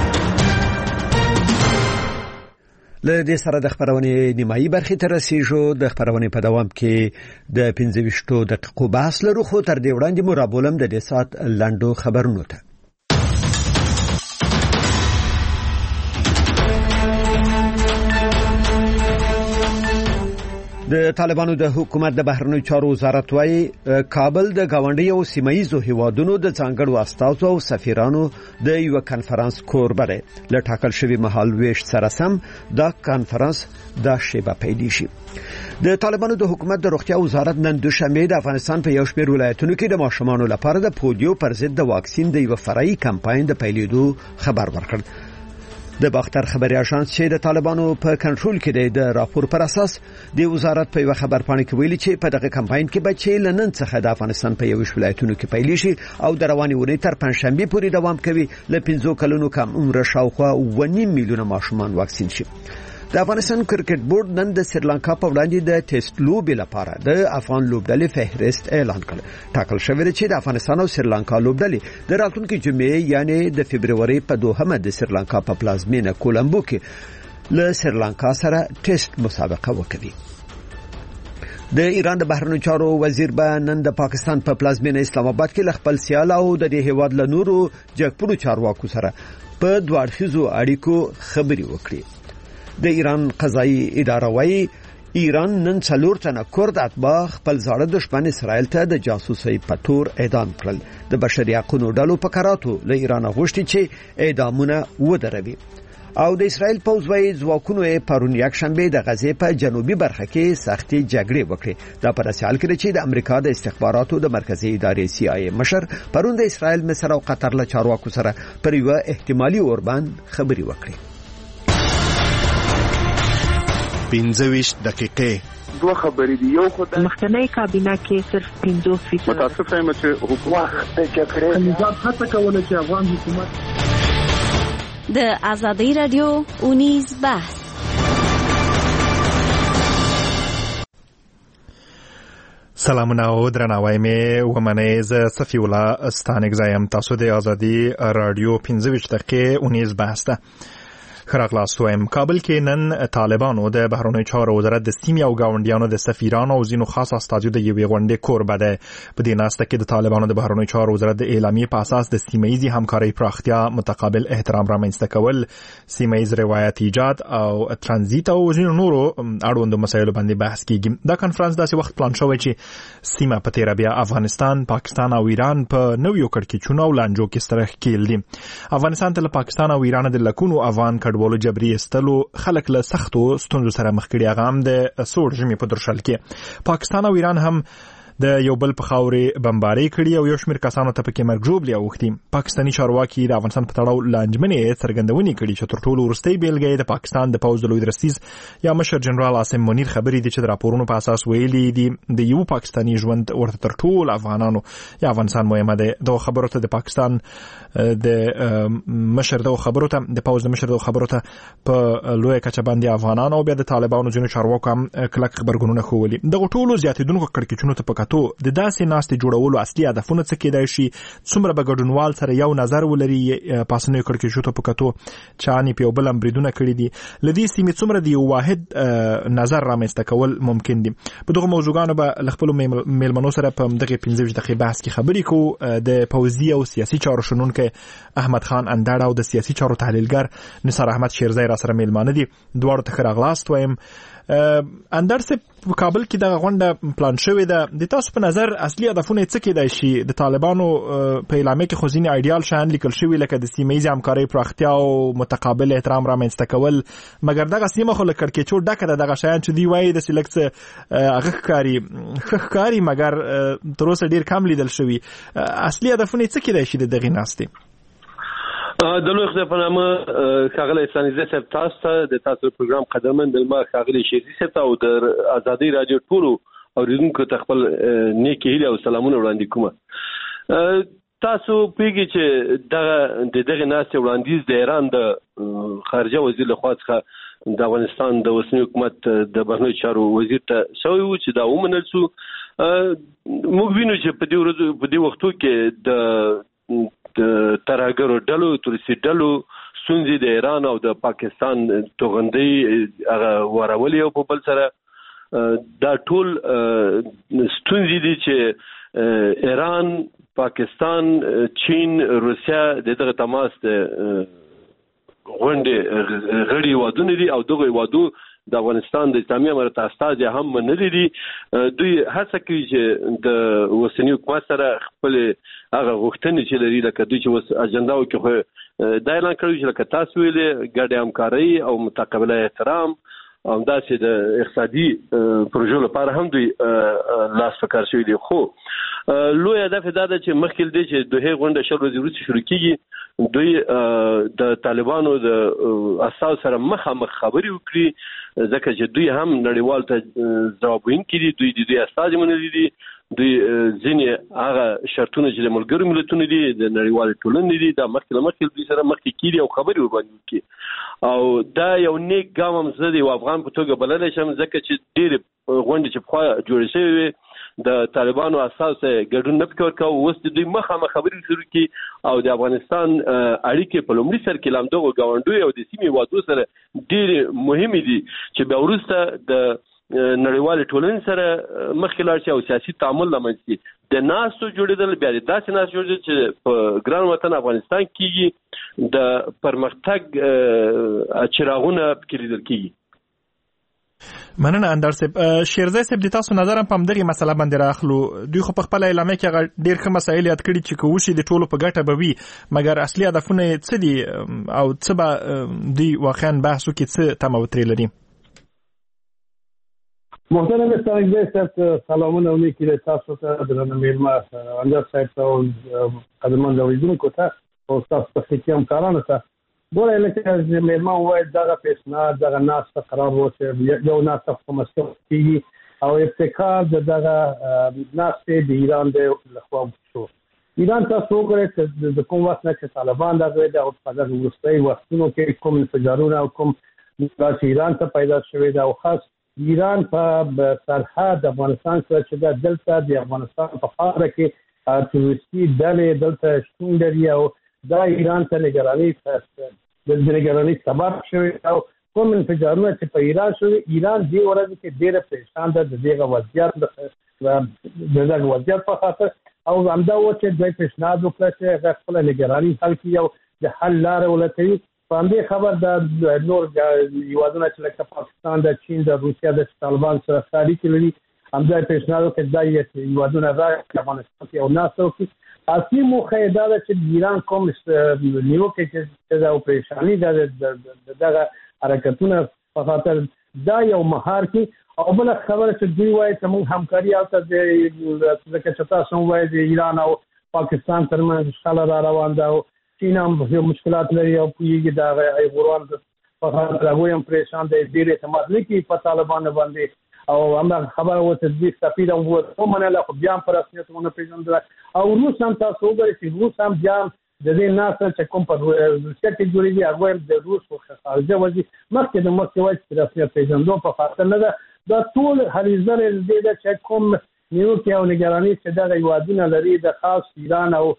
له دې سره د خبرونې نیمایي برخې ته رسیږو. د خبرونې په دوام کې د 15 دقیقو بحث لرو، خو تر دې وړاندې مو رابولم د دې ساعت لنډو خبرونو ته. د طالبانو د حکومت د بهرنیو چارو وزارت وايي کابل د گاونډیو سیمایي هیوادونو د ځانګړو استازو او سفیرانو د یو کانفرنس کوربه دی. له ټاکل شوی مهال ویش سره سم دا کانفرنس د شیبه پیل شي. د طالبانو د حکومت د روغتیا وزارت نن دوشنبه د افغانستان په یو شمېر ولایتونو کې د ماشومانو لپاره د پولیو پر ضد د واکسین د یو فرعي کمپاین د پیلېدو خبر ورکړ. د باختر خبري اژانس چې د طالبانو په کنټرول کې دی، د راپور پر اساس د وزارت په یو خبرپاڼه کې ویلي چې په دغه کمپاین کې بچي لنن څخه د افغانستان په یو ولایتونو کې پیل شي او د رواني ونې تر پنځشنبه پورې دوام کوي. له 15 کلونو کم عمر شاوخوا 1.5 میلیونه ماشومان واکسین شي. د افغانستان کرکټ بورډ نن د سریلانکا په وړاندې د ټیسټ لوبې لپاره د افغان لوبډلې فهرست اعلان کړ. ټاکل شوی دی چې د افغانستان او سریلانکا لوبډلې د راتلونکي جمعې یعنی د فبرवरी په دوهمه د سریلانکا په پلازمینه کولمبو کې له سریلانکا سره ټیسټ مسابقه وکړي. د ایران د بهرنیو چارو وزیر به نن د پاکستان په پلازمینه اسلام آباد کې ل خپل سیال او د دې هیواد له نورو جګپړو چارواکو سره په دوه اړخیزو اړیکو خبرې وکړي. د ایران قضایي اداره وايي ایران نن 4 تنه کورد اتباع خپل زاړه دښمن اسرائیل ته د جاسوسۍ په تور اعدام کړل. د بشري حقوقو ډلو په کراتو له ایران غوښتي چې اعدامونه ودروي. او د اسرائیل پوځ وايي ځواکونو پرون یک شنبه د غزې په جنوبي برخه کې سختي جګړې وکړې. دا په داسې حال کې چې د امریکا د استخباراتو د مرکزی ادارې CIA مشر پرون د اسرائیل مصر او قطر له چارواکو سره پر یو احتمالي اوربند خبري وکړې. 15 دقیقې دوه خبرې دي. یو خو د مخکنی کابینه کې صرف 50% متاسفه یم چې حکومت د جګړې نظام هڅه کوله چې افغان حکومت د آزادۍ رادیو اونیز بحث. سلامونه او درناوی مې ومنئ. زه صفی الله ستانک زایم. تاسو د آزادۍ رادیو 15 دقیقې اونیز بحث ته خراغلاست وایم. کابل کې نن طالبانو د بهرنیو چارو وزارت د سیمې او گاونډیانو د سفیرانو او ځینو خاص استازو د یوې غونډې کوربه ده. په دې ناسته کې د طالبانو د بهرنیو چارو وزارت د اعلامیې په اساس د سیمه‌ایزي همکارۍ پراختیا، متقابل احترام رامنځته کول، سیمه‌ایز روایت ایجاد او ترانزیت او ځینو نورو اړوندو مسایلو باندې بحث کیږي. دا کانفرنس داسې وخت پلان شوی چې سیمه په تیر بیا افغانستان، پاکستان او ایران په نویو کړکېچونو او لانجو کې ستر ښکیل دي. افغانستان ته له پاکستان او ایران د لکونو افغان کډوالو جبري استلو خلک له سختو ستونزو سره مخ کړي. هغه هم د سوړ ژمي په درشل کې پاکستان او ایران هم د یو بل په خاورې بمباري کړي او یو شمېر کسانو ته پکې مرګ ژوبلې اوښتي. پاکستاني چارواکي د افغانستان په تړاو لانجمنې څرګندونې کړي چې تر ټولو وروستۍ بیلګه د پاکستان د پوځ د لوی درستیز یا مشر جنرال عاصم منیر خبرې دي چې د راپورونو په اساس ویلي دي د یو پاکستاني ژوند ورته تر ټولو افغانانو یا افغانستان مهمه ده. د خبرو ته د پاکستان د مشر د خبرو ته د پوځ د مشر د خبرو ته په لوی کچه باندې افغانان او بیا د طالبانو ځینو چارواکو هم کلک خبرګونونه خولي. دغه ټولو زیاتېدونکو کړکېچونو ته په د داسې ناستې جوړولو اصلي هدفونه څه کېدای شي؟ څومره به ګډونوال سره یو نظر ولري پاسنیو کړکېچو ته په کتو چانې په یو بل هم بریدونه کړي دي؟ له دې سیمې څومره د یو واحد نظر رامنځته کول ممکن دي؟ په دغه موضوعګانو به له خپلو میلمنو سره په دغه 15 دقیقې بحث کې خبرې کوو. د پوځي او سیاسي چارو شنونکی احمد خان اندړ او د سیاسي چارو تحلیلګر نثار احمد شیرزی را سره میلمانه دي. دواړو ته ښه راغلاست وایم. اندر سے په کابل کې د غونډه پلان شوې ده. د تاسو په نظر اصلي هدفونه څه کېدای شي؟ د طالبانو په اعلامیه کې خو ځینې ایډیال شیان لیکل شوي لکه د سیمه‌ایزې همکارۍ پراختیا او متقابل احترام رامنځته کول، مګر دغه سیمه خو له کړکېچو ډکه ده. دغه شیان چې دوی وایي داسې لږ څه هغه ښکاري مګر تر اوسه ډېر کم لیدل شوي. اصلي هدفونه څه کېدای شي د دغې ناستې؟ د لوی خدای په نامه ښاغلی احسانزی صاحب تاسو ته د تاسو پروګرام قدرمن مېلمه ښاغلی شیرزي صاحب ته او د ازادۍ راډیو ټولو اوریدونکو ته خپل نیک هیله او سلامونه وړاندې کوم. تاسو پیږي چې دغه ناستې وړاندیز د ایران د خارجه وزیر لخوا څخه د افغانستان د اوسني حکومت د بهرنیو چارو وزیر ته شوی و چې دا ومنل شو. موږ وینو چې په دې وختو کې د ترهګرو ډلو تورسي ډلو ستونزې د ایران او د پاکستان توغندۍ هغه ورولې او په بل سره دا ټول ستونزې دي چې ایران، پاکستان، چین، روسیا دغه تماس د غونډې غړي وادونه دي او دغه وادو د افغانستان د اسلامي امارت استاد هم منلي دي. دوی هڅه کوي چې د اوسنی حکومت سره خپل هغه غوښتنې چې لري لکه دوی چې اوس اجنډاو کې دا اعلان کړی چې لکه تاسو ویلې ګډه همکاري او متقابله احترام او داسې د اقتصادي پروژو لپاره هم دوی لاس په کار شوي دي. خو لوی هدف دا ده چې مخکې دی چې دوی غونډه شل ورځې وروسته شروع کیږي دوی د طالبانو د اساس سره مخامخ خبرې وکړي ځکه چې دوی هم نړیوال ته ځواب ویونکي دي. دوی د دوی استازي منلي دي. دوی ځینې هغه شرطونه چې د ملګرو ملتونو دي د نړیوال ټولنې دي دا مخکې دوی سره مخکې کیږي او خبرې ورباندې وکړي او دا یو نیک ګام هم زه د یو افغان په توګه بللی شم ځکه چې ډېرې غونډې چې پخوا جوړې شوې وې د طالبانو اساس ګډون نه پکې ورکاوه. اوس د دوی مخامخ خبرې شروع کړي او د افغانستان اړیکې په لومړي سر کې له همدغو ګاونډیو او د سیمې وادو سره ډېرې مهمې دي چې بیا وروسته د نړیوال ټولنې سره مخکې لاړ شي او سیاسي تعامل لمنځه شي. د ناستو جوړېدل بیا د داسې ناستو جوړېدل چې په ګران وطن افغانستان کېږي د پرمختګ چراغونه پکې لیدل کېږي. مننه اندر صاحب. شیرزای صاحب د تاسو نظر هم په همدغې مسله باندې راخلو. دوی خو په خپله اعلامیه کې هغه ډېر ښه مسایل یاد کړي چې که وشي د ټولو په ګټه به وي مګر اصلي هدفونه یې څه دي او څه به دوی واقعا بحث وکړي څه تمه ورترې لري؟ محترم استانګزی صاحب سلامونه او نیکي تاسو ته درنه میلمه اندر صاحب ته او قدرمن اوریدونکو ته او تاسو ته کې همکارانو ته ګوره لکه میلمه وویل دغه پیشنهاد دغه ناسته قرار و چې یو ناسته په مسکو کېږي او ابتکار دغه ناستې د ایران د لخوا شو. ایران تاسو وګورئ چې د کوم وخت نه چې طالبان دغه د په دغه وروستي وختونو کې کوم انفجارونه او کوم چې ایران ته پیدا شوی دا او خاص ایران په سرحد افغانستان سره چې د دلته د افغانستان په خاوره کې تروریستي ډلې دلته شتون لري او دا ایران ته نگرانی سبب شوی او کوم انفجارونه چې په ایران شوی ایران دی ورځ کې ډېر پریشان ده د دغه وضعیت په خاطر او همدا و چې دوی پیشنهاد وکړ چې خپل نگرانی حل کړي او د حل لارې ولټوي. په همدې خبر د نور هیوادونه چې لکه پاکستان د چین د روسیا د طالبان سره اړیکې لري همدا پیشنهاد وکړ دا هیوادونه راځي افغانستان کې او ناسو کې اصلي موخه دا ده چې ایران کوم نیوکه چې دا پریشانی د دغه حرکتونه په خاطر دا یو مهار کې او بل خبره چې دوی وایي چې موږ همکاري او د چې تاسو وایي د ایران او پاکستان ترمنځ شخړه را روان ده او چین هم یو مشکلات لري او پیږي دا ایغوران په خاطر هغه هم پریشان دي ډېر اعتماد نه کوي په طالبانو باندې او هم خبره و چې د سفیر او منله خو بیا پر رسمیتونه پیژندل او روس هم تاسو وګورئ چې روس هم بیا د دې ناسه چې کوم په روسیا کې جوړیږي هغه هم د روس او خارجه وزیر مخکې د مخکې وایي چې رسمیت پیژندو په خاطر نه ده دا ټول هریزر دې ده چې کوم نیوکه او نگرانی چې دغه هیوادونه لري د خاص ایران او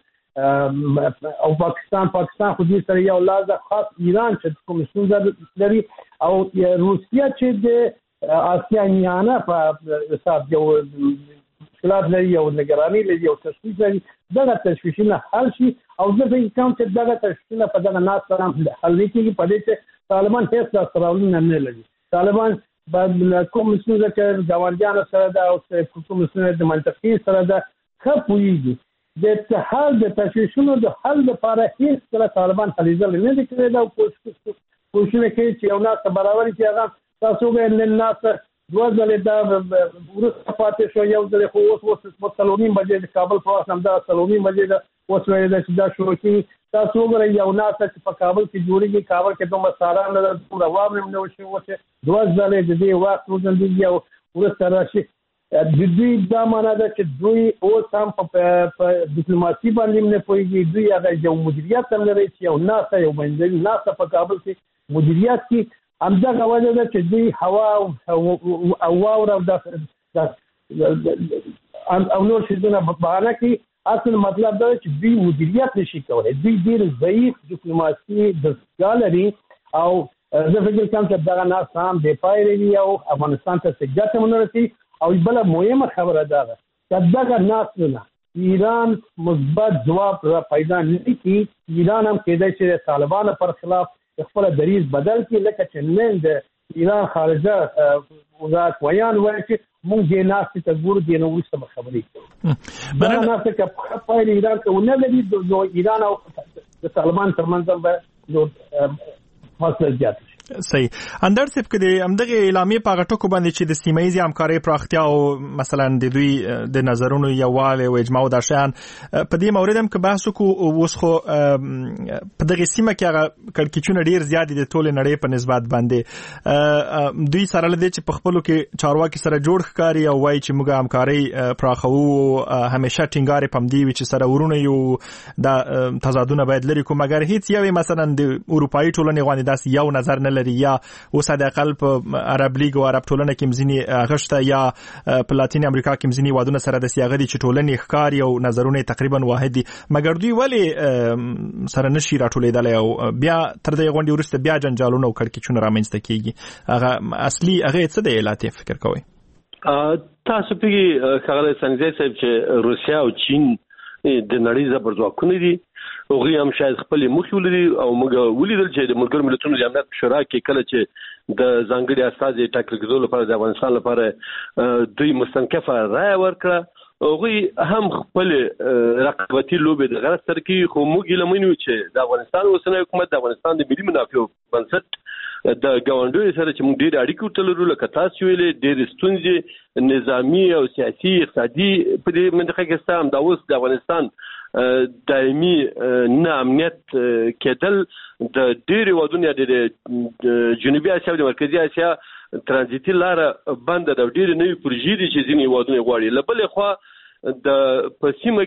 پاکستان خو دې سره یو لاز خاص ایران چې کوم څنګه لري او روسیا چې د آسیانیانه په حساب یو مشکلات لري او نگرانی لري او تشویش لري دغه تشویشونه حل شي او زه به کوم چې دغه تشویشونه په دغه ناس سره حل کیږي په دې چې طالبان هیڅ لاس نه لري. طالبان د کوم څنګه چې ګاونډیانو سره دا او کوم څنګه د منطقي سره دا خپويږي د حل د تشویشونو د حل لپاره هیڅ سره طالبان حلیزل نه دي کړی دا کوشش کوي چې یو ناس برابر کړي هغه تاسو به نن ناس دوزلې دا ورسره پاتې شو یو ځل خو اوس سلومین بجې د کابل په واسم دا سلومین بجې دا اوس وایي دا شروع کړي تاسو وګورئ یو ناس چې په کابل کې جوړیږي کابل کې دوه ساران نه روان نه شي اوس دوزلې د دې وخت وزندګي او ورسره راشي د دوی دا معنا ده چې دوی اوس هم په ډیپلوماسي باندې نه پوهیږي. دوی هغه یو مدیریت هم لري چې یو ناسا یو منځلي ناسا په کابل کې مدیریت کې همدغه وجه ده چې دوی هوا او واوره او نور شیزونه بهانه کې اصل مطلب دا چې دوی مدیریت نشي کولای. دوی ډېر ضعیف ډیپلوماسي دستګاه لري او زه فکر کوم چې دغه ناس هم بې پایلې دي او افغانستان ته څه ګټه ونه رسي. او بله مهمه خبره دا ده چې دغه ناسونه ایران مثبت جواب را پیدا نه کړي. ایران هم کېدای شي د طالبانو پر خلاف خپل دریز بدل کړي لکه چې نن د ایران خارجه وزارت ویان وایي چې موږ یې ناستې ته ګورو دې نه وروسته به خبرې کوو. دا ناستې که پایلې ایران ته ونه لري نو ایران او د طالبان ترمنځ هم به فاصله زیاته شي. صحیح. اندر صاحب کې د همدغه اعلامیې په غټکو باندې چې د سیمایي همکارۍ پراختیا او مثلا د دوی د نظرونو یووالی او اجماع دا شیان په دې مورد هم کې بحث وکړو. اوس خو په دغه سیمه کې هغه کړکېچونه ډېر زیات دي د ټولې نړۍ په نسبت باندې. دوی سره لدې چې په خپلو کې چارواکي سره جوړ ښکاري او وایي چې موږ همکارۍ پراخوو همیشه ټینګار یې په همدې وي چې سره ورونه یو دا تضادونه باید لرې کړو. مګر هیڅ یو مثلا د اروپایي ټولنې غوندې داسې یو نظر نه لري یا اوس د اقل په عرب لیگ او عرب ټولنه کې مزنی غشته یا په لاتین امریکا کې مزنی وادونه سره د سیاغدي چې ټولنې ښکار یو نظرونه تقریبا واحد دي. مګر دوی ولی سره نشي راټولېدل او بیا تر دې غونډې وروسته بیا جنجالونه او کړکېچونه رامنځته کیږي. هغه اصلي هغه څه دی علت فکر کوئ؟ تاسو پیږي خبره سنځي صاحب چې روسیا او چین د نړۍ زبر ځواکونه دي. هغوی هم شاید خپل مخې ولري او موږ ولیدل چې د ملګرو ملتونو د امنیت شورا کې کله چې د ځانګړي استازي ټاکل کېدو لپاره د افغانستان لپاره دوی مستنکفه رایه ورکړه هغوی هم خپل رقابتي لوبې د غرض سره کوي. خو موږ هیله منو چې د افغانستان اوسنی حکومت د افغانستان د ملي منافعو بنسټ د ګاونډیو سره چې موږ ډېر اړیکې ورته لرو لکه تاسو ویلې ډېرې ستونزې نظامي او سیاسي اقتصادي په دې منطقه کې شته. همدا اوس د افغانستان دایمي نه امنیت کېدل د ډېرې هېوادونو یا د جنوبي اسیا او د مرکزي اسیا ترانزیتي لاره بنده ده. ډېرې نوې پروژې دي چې ځینې هېوادونه یې غواړي. له بلې خوا د په سیمه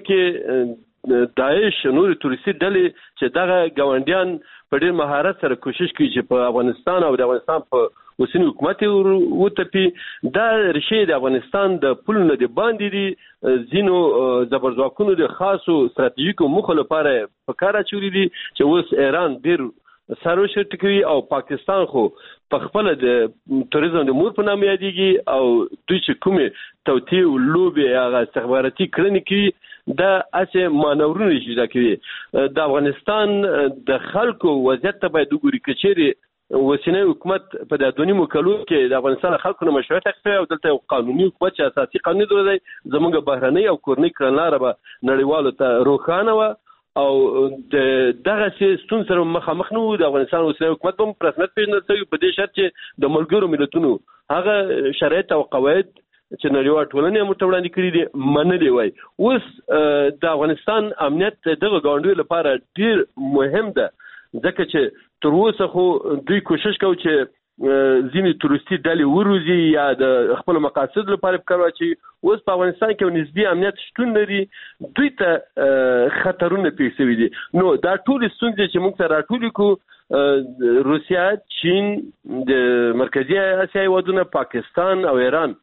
کې داعش نورې تروریستي ډلې چې دغه ګاونډیان په ډېر مهارت سره کوشش کوي چې په افغانستان او د افغانستان په اوسنی حکومت وتپي. دا ریښې د افغانستان د پولو نه د باندې دي. ځینو زبرځواکونو د خاصو ستراتیژیکو موخو لپاره په کار اچولي دي چې اوس ایران ډېر سروشت کوي او پاکستان خو په خپل د توریزم د مور په نامه یادېږي او دوی چې کومې توطیې لوبې هغه استخباراتي کړنې کوي دا اسې مانورونه اجرا کوي. د افغانستان د خلکو وضعیت ته باید وګوري که چیرې اوسنی حکومت په د 2.5 کلو کې د افغانستان خلکو نه مشروعیت اخیستی او دلته یو قانوني حکومت چې اساسي قانوني دور دی زموږ بهرنۍ او کورنۍ کړنلاره به نړیوالو ته روښانه وه او دغه ستونزې سره مخامخ نه وو. د افغانستان اوسنی حکومت به په رسمیت پېژندل شوی په دې شرط چې د ملګرو ملتونو هغه شرایط او قواعد چې نړیوال ټولنې هم ورته وړاندې کړي دي منلې وای. اوس د افغانستان امنیت دغه ګاونډیو لپاره ډېر مهم ده ځکه چې تر اوسه خو دوی کوشش کوي چې ځینې تروریستي ډلې وروزي یا د خپل مقاصد لپاره په کار واچوي. اوس په افغانستان کې یو نسبي امنیت شتون لري. دوی ته خطرونه پیښ شوي دي. نو دا ټولې ستونزې چې موږ ته راټولې کړو روسیا، چین، د مرکزي اسیا هېوادونه، پاکستان او ایران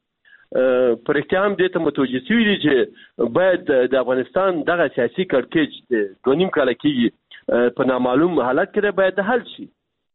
پر احتیام دې ته متوجه شوي دي چې باید د افغانستان دغه سیاسي کړکېچ د 2.5 کاله کېږي په نامعلوم حالت کې باید حل شي.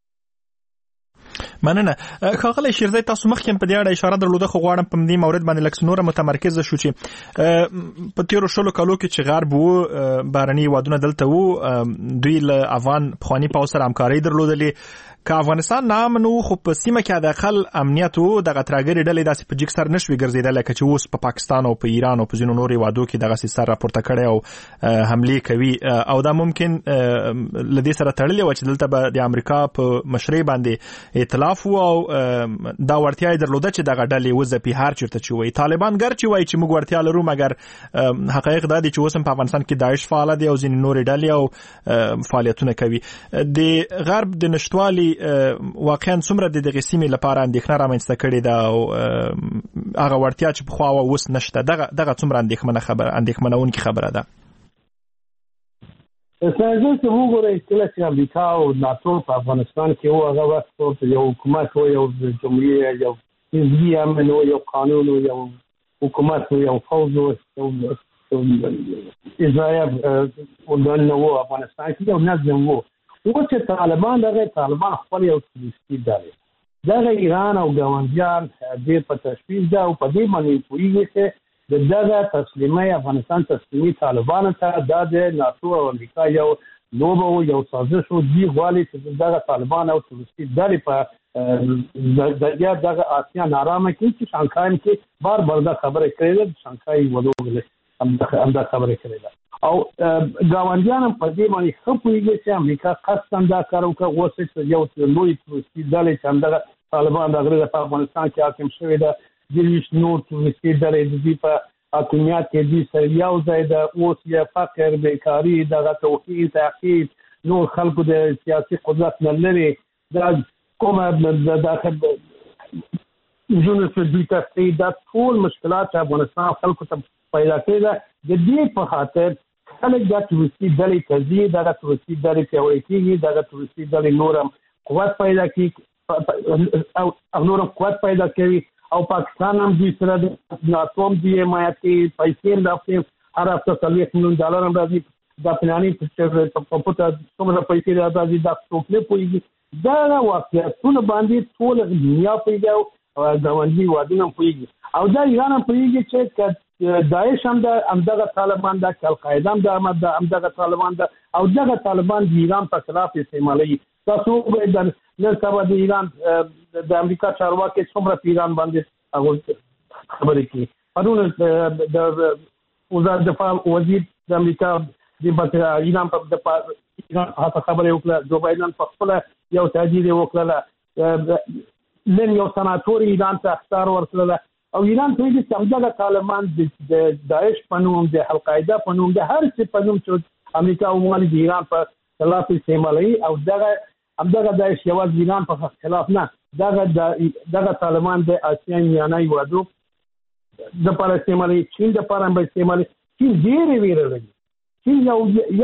مننه. ښاغلی شیرزی تاسو مخکې په دې اړه اشاره درلوده خو غواړم په دې مورد باندې لږ نوره متمرکزه شو چې په تېرو 20 کالو کې چې غرب وو بهرني هېوادونه دلته وو دوی له افغان پخواني پوځ سره همکارۍ درلودلې. که افغانستان نام نو خو په سیمه کې د اقل امنیت وو دغه ترهګرې ډلې داسې په جګ سر نشوي ګرځېدلی لکه چې اوس په پاکستان او په ایران او په ځینو نورو هېوادو کې دغسې سر راپورته کړی او حملې کوي او دا ممکن له دې سره تړلې وه چې دلته به د امریکا په مشرۍ باندې ائتلاف وو او دا وړتیا یې درلوده چې دغه ډلې وځپي هر چېرته چې وایي. طالبان ګرچې وایي چې موږ وړتیا لرو مګر حقایق دا دي چې اوس هم په افغانستان کې داعش فعاله دی او ځینې نورې ډلې او فعالیتونه کوي. د غرب د نشتوالي واقعا څومره د دغه سیمې لپاره اندېښنه رامنځته کړې ده او هغه وړتیا چې پخوا وه اوس نشته دغه څومره اندېښمنونکې خبره ده؟ څنګه چې وګورئ کله چې امریکا او ناتو په افغانستان کې وو هغه وخت یو حکومت و یو جمهوریت یو حزبي امن و یو قانون و یو حکومت و یو فوج و یو اجرایه ودان و افغانستان کې یو نظم و چې طالبان خپل یو سیاسي ډلې دغه ایران او ګاونډیان دې په تشویش ده او په دې باندې پوهیږي چې دغه تسلیمي افغانستان تسلیمي طالبان ته د ناتو او امریکا یو لوبه او یو سازش و دی غواړي چې دغه طالبان او سیاسي ډلې په دغه آسیا نارامه کې چې شانګهای کې بار دا خبره کړې ده شانګهای ودوغله هم دا خبره کړې ده او ګاونډیان په دې باندې خپويږي چې امریکا قصداً دا کار وکړي او چې یو لوی سیاسي ډلې چې دغه طالبان دغه په افغانستان کې حاکم شوی ده د نور سیاسي ډلې د دې په حاکمیت کې دي سره یو ځای د اوس یا فقر بیکاری دغه توحید تعقیب نور خلکو د سیاسي قدرت نه لري دا کومه د داخل جون څه د تاسې د ټول مشکلات افغانستان خلکو ته پیدا کړي د دې په خاطر خلک د سیاسي ډلې تزي دغه سیاسي ډلې پیاوړي کیږي دغه سیاسي ډلې نورم قوت پیدا کوي او نورم قوت پیدا کوي او پاکستان هم دې سره د ناتو هم دې حمایتي پیسې هم راځي هر هفته $30 ملیون هم راځي د پلانې په پټه څومره پیسې راځي دا څوک نه پوهیږي دا واقعیتونه باندې ټول دنیا پیدا او ګاونډي وادونه پوهیږي او دا ایران هم پوهیږي چې داعش هم دغه طالبان د القاعده هم دغه طالبان او دغه طالبان د ایران په خلاف استعمالي تاسو د نن سبا د ایران د امریکا چارواکي څومره ایران باندې خبرې کوي پرون د وزارت دفاع وزیر د امریکا د ایران په خبرې وکړه جو بایدن په خپل یو تهدید وکړه نن یو سناتور ایران ته اخطار ورکړل او ایران ته چې څنګه طالبان د داعش په نوم د القاعده په نوم د هر څه په نوم چې امریکا عمومي د ایران په خلاف استعمالي او دغه داعش یوازې ایران په خلاف نه دغه طالبان د آسیا میانه وادو د پر استعمالي چین د پر هم استعمالي چین ډېر ویره لري چین یو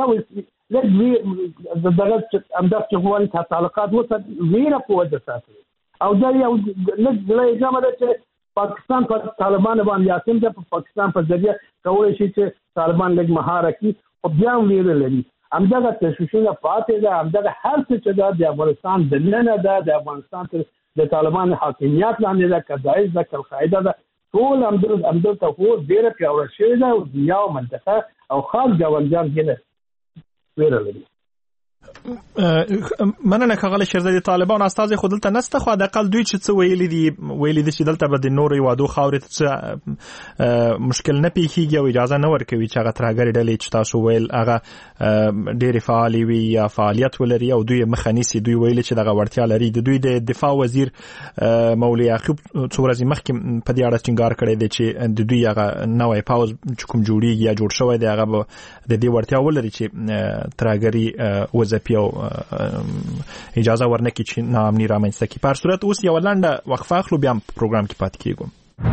لږ دغه چې غواړي تعلقات وسات ویره په وجه ساتي او دا یو لږ اجازه ده چې پاکستان په طالبان باندې حاکم ده په پاکستان په ذریعہ کولای شي چې طالبان لږ مهار کړي او بیا ویره لري همدغه تشویشونه پاتې ده همدغه هر څه چې د افغانستان د ننه ده د افغانستان د طالبان حاکمیت لاندې ده کداعش ده القاعده ده ټول همدلته خو ډېره پیاوړې شوې ده او دنیا او منطقه او خاص ګاونډیان کې ویره لري مننه ښاغلی شیرزادي طالبان استازي خو دلته نسته خو حداقل دوی چې څه ویلي دي چې دلته به د نورو هیوادو خاورې ته څه مشکل نه پیښیږي او اجازه نه ورکوي چې هغه ترهګرې ډلې چې تاسو ویل هغه ډېرې فعالې وي یا فعالیت ولري او دوی مخه نیسي دوی ویلي چې دغه وړتیا لري د دوی د دفاع وزیر مولوي یعقوب څو ورځې مخکې په دې اړه ټینګار کړی دی چې د دوی هغه نوی پوځ چې کوم جوړیږي یا جوړ شوی دی هغه به د دې وړتیا ولري چې ترهګري وظیفې او اجازه ورنکړي چې ناامني رامنځته کړي. په هر صورت اوس یو لنډه وقفه اخلو بیا په پروګرام کې پاتې کیږو.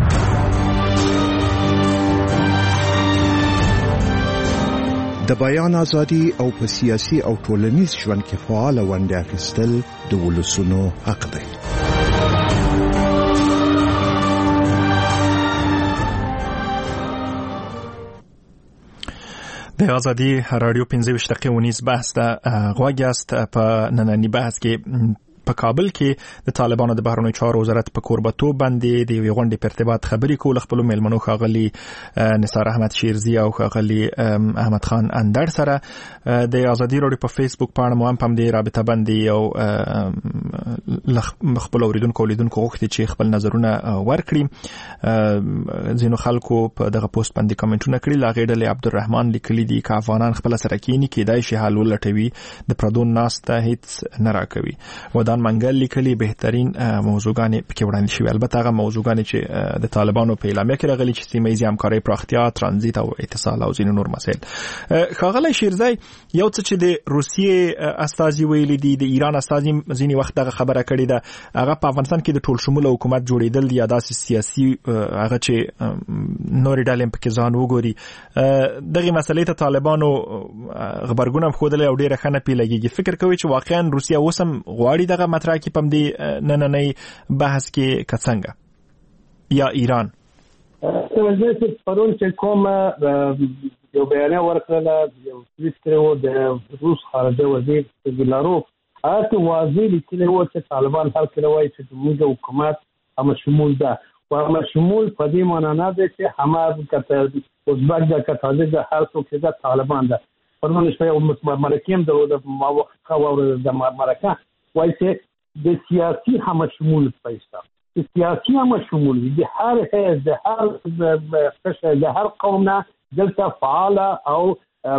د بیان ازادي او په سیاسي او ټولنیز ژوند کې فعال ونډه اخیستل د ولسونو حق دی. د ازادي رادیو 25 دقیقې ونیز بحث ته غوږ یاست. په نننی بحث کې په کابل کې د طالبانو د بهرنیو چارو وزارت په کوربتوب باندې د یوې غونډې په ارتباط خبرې کول خپل مېلمنو ښاغلي نثار احمد شیرزي او ښاغلي احمد خان اندر سره د ازادي رادیو په فیسبوک پاڼه مو هم د رابطه باندې او خپل اوریدونکو غوښتي چې خپل نظرونه ورکړي. ځینو خلکو په دغه پوسټ باندې کمنټونه کړي. لاغې ډلې عبدالرحمن لیکلي دي که افغانان خپل سره کینی کېدای شي حل ولټوي د پردون ناس ته هیڅ نه راکوي و محمدان منګل لیکلي بهترین موضوعګان پکې وړاندې شوي. البته هغه موضوعګان چې د طالبانو په اعلامیه کې راغلي چې سیمه ییزې همکارۍ پراختیا، ترانزیت او اتصال او ځینې نور مسایل. ښاغلی شیرزی، یو څه چې د روسیې استازي ویلي دي، د ایران استازي ځینې وخت دغه خبره کړې ده، هغه په افغانستان کې د ټول شموله حکومت جوړېدل دي یا داسې سیاسي هغه چې نورې ډلې پکې ځان وګوري. دغه مسلې ته طالبانو غبرګون هم ښودلی او ډېره ښه نه پې لګېږي. فکر کوي چې واقعا روسیه اوس هم غواړي دغه مطرح کې په همدې نننی بحث کې که څنګه یا ایران؟ زه پرون چې کوم یو بیانیه ورکړله، یو تویټ کړی و د روس خارجه وزیر سرګی هغه واضح لیکلی و چې طالبان هر کله وایي چې زموږ حکومت همه شمول ده و همه شمول په دې معنا نه ده چې همه که ازبک ده که تاجک ده هر څوک چې ده طالبان ده. پرون شپه یو مرکه هم درلوده، ما وخت واورېده د مرکه وایي چې د سیاسي همه شمول پیسه د سیاسي همه شمول د هر حزب د هر قشر د هر قوم نه دلته فعاله او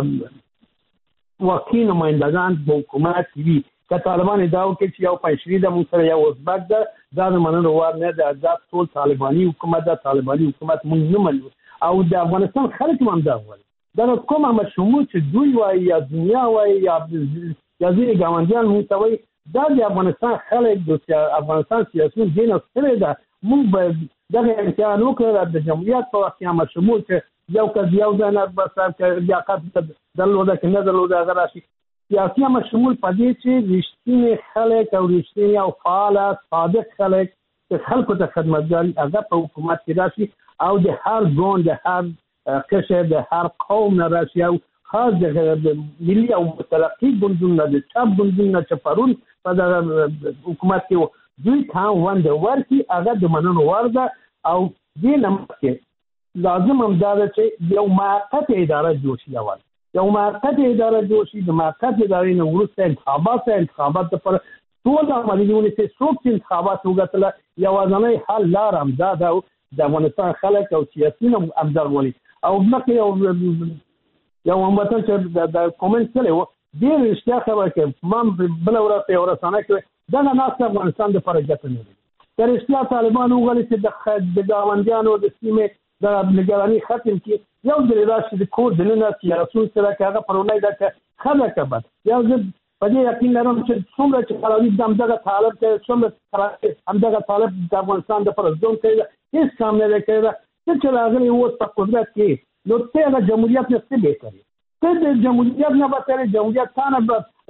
واقعي نمایندگان په حکومت وي. که طالبان ادعا وکړي چې یو پنځشري ده موږ سره یو ازبک ده، دا د منلو وړ نه ده. دا ټول طالباني حکومت ده، طالباني حکومت موږ نه منو او د افغانستان خلک هم دا وایي. دا کوم هم شمول چې دوی وایي یا دنیا وایي یا ځینې ګاونډیان موږ ته وایي، دا د افغانستان خلک د افغانستان سیاسون دین ستړی ده. موږ باید دغه امتحان وکړو د جمهوریت په وخت کې هم شمول چې یو کس یو ځای نه بس لیاقت درلوده که نه درلوده هغه راشي. سیاسي هم شمول په دې چې رښتینې خلک او رښتینې او فعاله صادق خلک چې خلکو ته خدمتګاري هغه په حکومت کې راشي او د هر ګوند د هر قشر د هر قوم نه راشي او خاص د ملي او متلقي ګوندونه د چپ ګوندونه چې پرون په دغه حکومت کې دوی ته ونده ورکي هغه د منلو وړ ده او دې نه مخکې لازم هم دا ده چې یو موقت اداره جوړ شي. یو موقت اداره جوړ شي، د موقت ادارې نه وروسته انتخابات لپاره ټول عملي ونیسي. څوک چې انتخابات وګټله یوازینی حل لار همدا ده د افغانستان خلک او سیاسیون هم همدا غواړي. او مخکې یو هموطن چې د کومنټ کړی و ډېر رښتیا خبره کوي، ما بله ورځ په یو رسانه کې دغه ناسته افغانستان دپاره ګټه نه لري. که رښتیا طالبان وغواړي چې د ګاونډیانو د سیمې د نګراني ختم کړي، یو ځل راشي د کور دننه سیاسون سره که هغه پرونی ده که ښه ده که بد. یو زه په دې یقین لرم چې څومره چې خلاوي د همدغه طالب کوي، څومره همدغه طالب د افغانستان دپاره ژوند کوي، هېڅ کام نه دی کړی ده. ته چې راغلی اوس په قدرت کې نو ته هغه جمهوریت نه څه بهتر یې؟ ته د جمهوریت نه بدتر یې، جمهوریت تا نه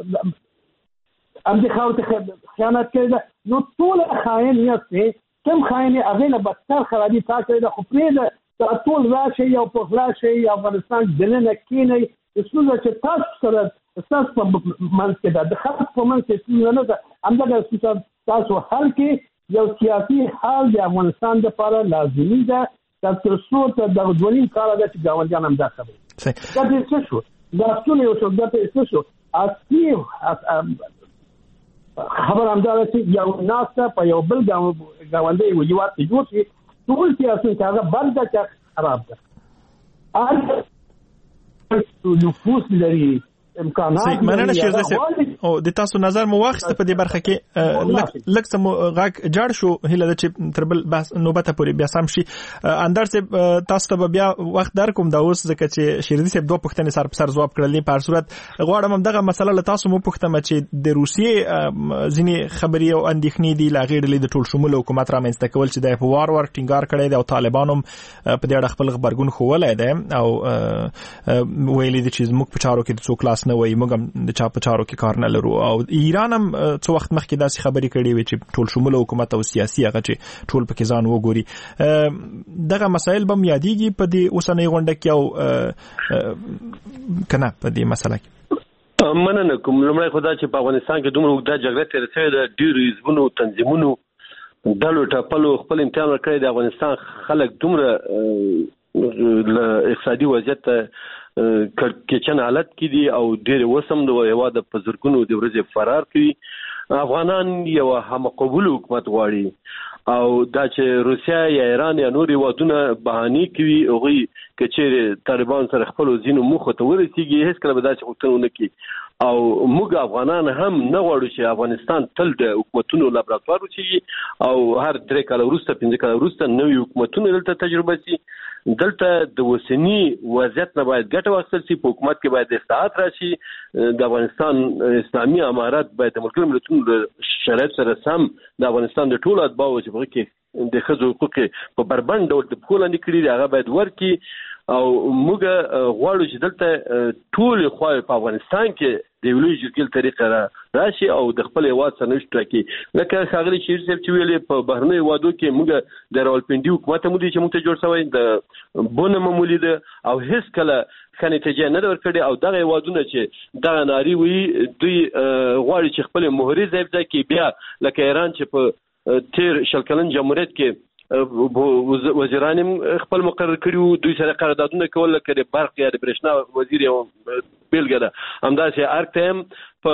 همدې خاورې ته خیانت کړی ده. نو ټوله خاین یاستې، کوم خاین یې هغې نه بدتر خرابي تا کړې ده. خو پرېږده ټول راشئ او په غلا شئ افغانستان دننه کښېنئ. ستونزه چې تاسو سره ستاسو په منځ کې ده، د خلکو په منځ کې ستونزه نه ده. همدغه ستونزه تاسو حل کړئ. یو سیاسي حل د افغانستان دپاره لازمي ده. تر څو ته دغه 2.5 کاله ده چې ګاونډیان همدا خبرې دا دې څه شو، لاسونه یو شو، دا څه شو. اصلي خبره همدا ده چې یو ناسته په یو بل ګاونډی هېواد کې جوړ شي، ټول سیاسون چې هغه بد ده که خراب ده، نفوذ لري، امکانات مننه شیرزی صاحب. او د تاسو نظر مو واخیسته په دې برخه کې لږ څه مو غږ جوړ شو. هیله ده چې تر بل بحث نوبته پورې بیا سم شي. اندر صاحب تاسو ته بیا وخت درکوم دا اوس ځکه چې شیرزی صاحب دوه پوښتنې سر په سر ځواب کړل. په هر صورت غواړم هم دغه مسله له تاسو مو پوښتم چې د روسیې ځینې خبرې او اندېښنې دي لا غیر د ټول شمول حکومت رامنځته کول چې د په وار ټینګار کړی دی او طالبان هم په دې اړه خپل غبرګون ښوولی دی او ویلي دي چې زموږ په چارو کې د څوک لاس نه وایي، موږ هم د چا په چارو کې کار نه لرو. او ایران هم څو وخت مخکې داسې خبرې کړې وې چې ټول شموله حکومت او سیاسي هغه چې ټول پکې ځان وګوري. دغه مسایل به هم یادېږي په دې اوسنۍ غونډه کې او که نه په دې مسله کې؟ مننه کوم. لومړی خو دا چې په افغانستان کې دومره اوږده جګړه تېره شوې ده، ډېرو حزبونو تنظیمونو ډلو ټپلو خپل امتحان ورکړی د افغانستان خلک دومره له اقتصادي وضعیت کچن حالت کې دي او ډېر وسم د هېواد په زرګونو د ورځې فرار کوي. افغانان یو همقبول حکومت غواړي او دا چې روسیا یا ایران یا نور هېوادونه بهانې کوي هغوی که چیرې طالبان سره خپلو ځینو موخو ته ورسېږي هېڅکله به داسې غوښتنه ونه کړي او موږ افغانان هم نه غواړو چې افغانستان تل د حکومتونو لابراتوار وشي او هر 3 کال وروسته 5 کال وروسته نوې حکومتونه دلته تجربه شي. دلته د وسنی وضعیت نه باید ګټه واخیستل شي. په حکومت کې باید اصلاحات راشي. د افغانستان اسلامي امارات باید د ملګرو ملتونو شرایط سره سم د افغانستان د ټولو اتباعو چې په کې د ښځو حقوق په بربند ډول د پښو لاندې کړي دي هغه باید ورکړي. او موږ غواړو چې دلته ټول خواوې په افغانستان کې د لوی جرګې طریقه راشي او د خپل هیواد سرنوشت ټاکي. لکه ښاغلي شهیر صاحب چې ویلې په بهرنیو هیوادو کې موږ د راولپنډي حکومت هم چې موږ ته جوړ شوی د بونه معمولي ده او هیڅ کله ښه نتیجه نه ورکړي. او دغه هیوادونه چې دغه ناري وي دوی غواړي چې خپل مهرې ځای ځای کې بیا لکه ایران چې په تیر شل کلن جمهوریت کې وزیران خپل مقرر کړیو دوی سره قراردادونه کول لکه د برق یا د برېښنا وزیر یو بیلګه ده. همداسې هر ټایم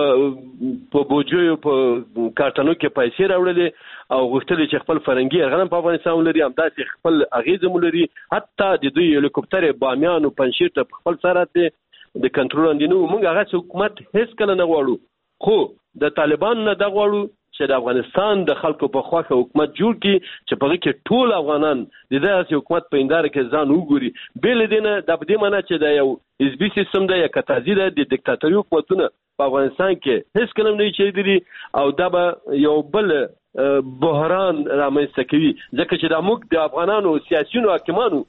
په بوجیو په کارتنو کې پیسې راوړلې او غوښتل چې خپل فرنګي یرغل په افغانستان ولري. همداسې خپل اغیزه ولري. حتی د دوی هلیکوپټر بامیان او پنځیر ته خپل سره د کنټرول اندینو. موږ هغه حکومت هیڅ کله نه غواړو خو د طالبان نه د غواړو چې د افغانستان د خلکو په خواخه حکومت جوړ کړي چې په کې ټول افغانان د داسې حکومت په انداره کې ځان وګوري. بل دینه د دې معنی چې د یو حزبي سیستم د یکتازي د دیکتاتوري حکومتونه په افغانستان کې هیڅ کلم نه چي دي او دا به یو بل بحران رامنځته کوي. ځکه چې د موږ د افغانانو سیاسيونو حاکمانو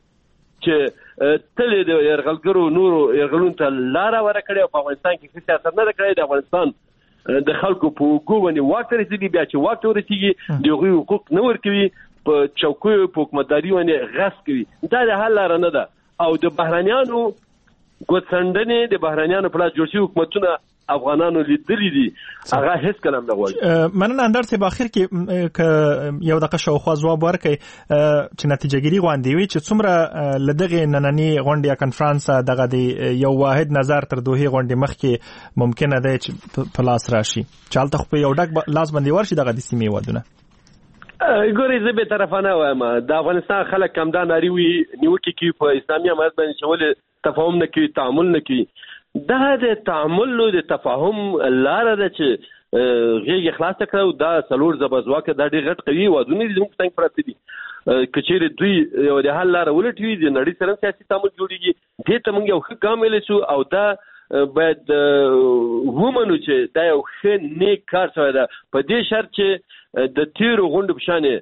چې تل د يرغلګرو نورو يرغلون ته لار ورکړي او په افغانستان کې سیاست نه کړی. د افغانستان د خلکو په ګوونی واک رسیدي بیا چې واک ورسیږي دغه حقوق نه ورکوي په چوکیو په حکومتداري باندې غصب کوي. دا د حل لار نه ده. او د بهرانيانو ګوتڅنډنې د بهرانيانو په لاس جوړ شوي حکومتونه افغانانو لیدلې دي هغه هیڅ کلام نه غواړي. مننه اندر ته په اخر کې یو دغه شاوخوا ځواب ورکړي چې نتیجهګیری غونډې وي چې څومره لدغه نننی غونډه یا کنفرانس دغه د یو واحد نظر تر دوه غونډې مخکې ممکنه ده چې په لاس راشي. چالت خو یو ډک لاس باندې ورشي دغه د سیمې ودونه. ګورې زه به طرفانه وایم د افغانستان خلک کمدان اړي وي نیوکه کوي په اسلامي امارت باندې چې تفاهم نه کوي تعامل نه کوي. دا د تعامل او د تفاهم لار ده چې غیږ خلاص کړو. دا څلور زبزواکه د ډېر غټ قوي وادونه دي موږ څنګه پراته دي کچېره دوی یو د حل لار ولټوي د نړۍ سره سیاسي تعامل جوړیږي. دې ته موږ یو ښه ګام ویل شو او دا باید ومنو چې دا یو ښه نیک کار شوی ده په دې شرط چې د تیرو غونډو په شانې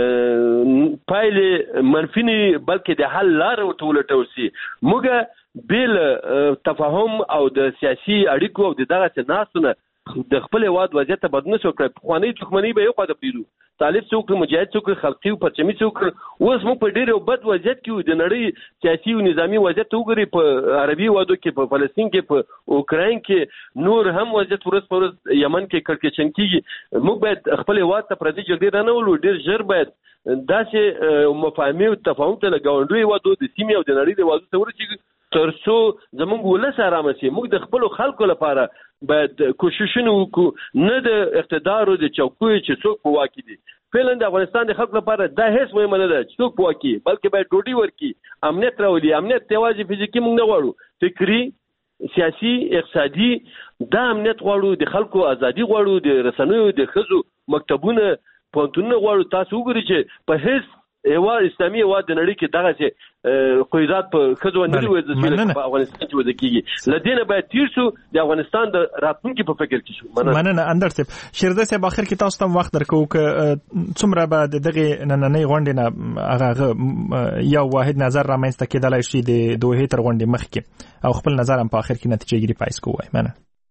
پایلې منفي نه بلکې د حل لار ورته ولټول شي. موږ بل تفاهم او د سیاسي اړیکو او دغه ناسونه د خپل هواد وضعیت ته بدنه شو کړ. خواني دښمنۍ به یو خو د پیرو طالب څوک مجاهد څوک خلقي او پرچمي څوک اوس موږ په ډېر بد وضعیت کې د نړۍ سیاسي او نظامی وضعیت وګوري. په عربي وادو کې په فلسطین کې په اوکراین کې نور هم وضعیت ورځ په ورځ یمن کې کړکېچن کیږي. موږ باید خپل هواد ته پردي جګړې نه ولو ډېر ژر باید داسې مفاهمه او تفاهم ته لګاونډوي وادو د سیمې او د نړۍ د وادو ته ورسیږي ترڅو زموږ ولس آرام شي. موږ د خپل خلکو لپاره باید کوششونه وکړو نه د اقتدار او د چوکیو چې څوک په واکي دي. فعلا د افغانستان د خلکو لپاره دا هیڅ مهم نه ده چې څوک په واکي بلکې باید ډوډۍ ورکړي امنیت راولي. امنیت یوازې فزیکي موږ نه غواړو فکری سیاسي اقتصادي دا امنیت غواړو. د خلکو ازادي غواړو. د رسنیو د ښځو مکتبونه پوهنتونونه غواړو. تاسو وګورئ چې په هیڅ هیواد اسلامي هیواد د نړۍ کې دغه چې قیادت په ښځو باندې وځي په افغانستان کې وځي کیږي. لدینه باید تیر شو د افغانستان د راتلونکي په فکر کې شو. مننه اندر صاحب. شیرزه صاحب اخر کې تاسو ته وخت درکو ک څومره به دغه نننۍ غونډې نه هغه یو واحد نظر رامنځته کېدلای شي د دوه تر غونډې مخکې او خپل نظر هم په اخر کې نتیجه ګیری پایس کوی. مننه.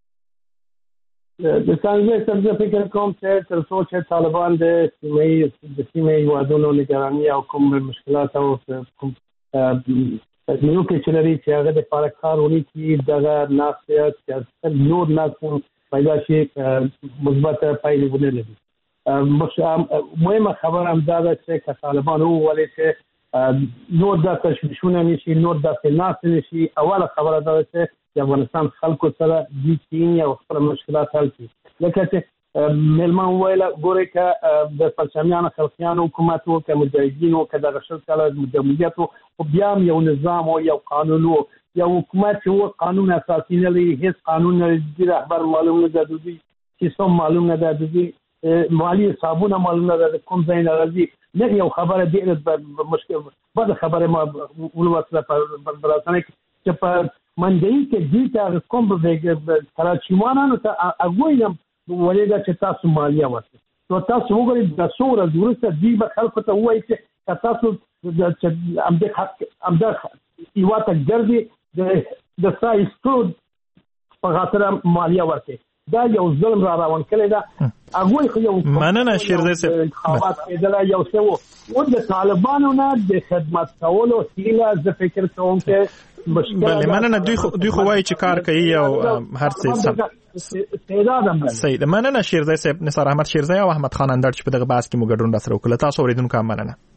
د څنګه څنګه فکر کوم چې تر څو چې طالبان د سیمې هیوادونو نگرانی او کوم مشکلات او کوم نیو کې چې لري چې هغه د فارکارونی کې دغه ناسیات چې نور ناسون پیدا شي مثبت پایلې ولري. مهمه خبر هم دا ده چې طالبان ولې چې نور د تشویشونه نشي نور د ناس نشي. اوله خبره ده چې د افغانستان خلکو سره د چین او خپل مشکلات حل کړي. لکه چې ملمان ویله ګوري که د پرچمیانو خلقیانو حکومت او که مجاهدینو که د غشل کله مجموعیت او بیا یو نظام او یو قانون او یو حکومت چې و قانون اساسي نه لري، هیڅ قانون نه لري، رهبر معلوم نه ده، د دوی سیستم معلوم نه ده، د دوی مالی حسابونه معلوم نه ده، کوم ځای نه راځي. نه یو خبره ډېره مشکل بده خبره ما ولوسله په براسنه چې په منځي کې دې ته کوم به کراچیوانانو ته اګویم ولېدا چې تاسو مالیه ورکړئ. نو تاسو وګورئ د څو ورځې وروسته دوی به خلکو ته ووایي چې تاسو همدا یوه ته ګرځي د سا ایستلو په خاطر مالیه ورکړئ. دا یو ظلم را روان کړی ده. هغوی خو یو مننه شیرزی صاحب انتخابات کېدله یو څه و د طالبانو نه د خدمت کولو هیله زه فکر کوم چې بله مننه دوی خو وایي چې کار کوي او هر څه صحیح ده. مننه شیرزی صاحب، نثار احمد شیرزی او احمد خان اندړ چې په دغه بحث کې مو ګډون راسره وکړل. تاسو اوریدونکو مننه.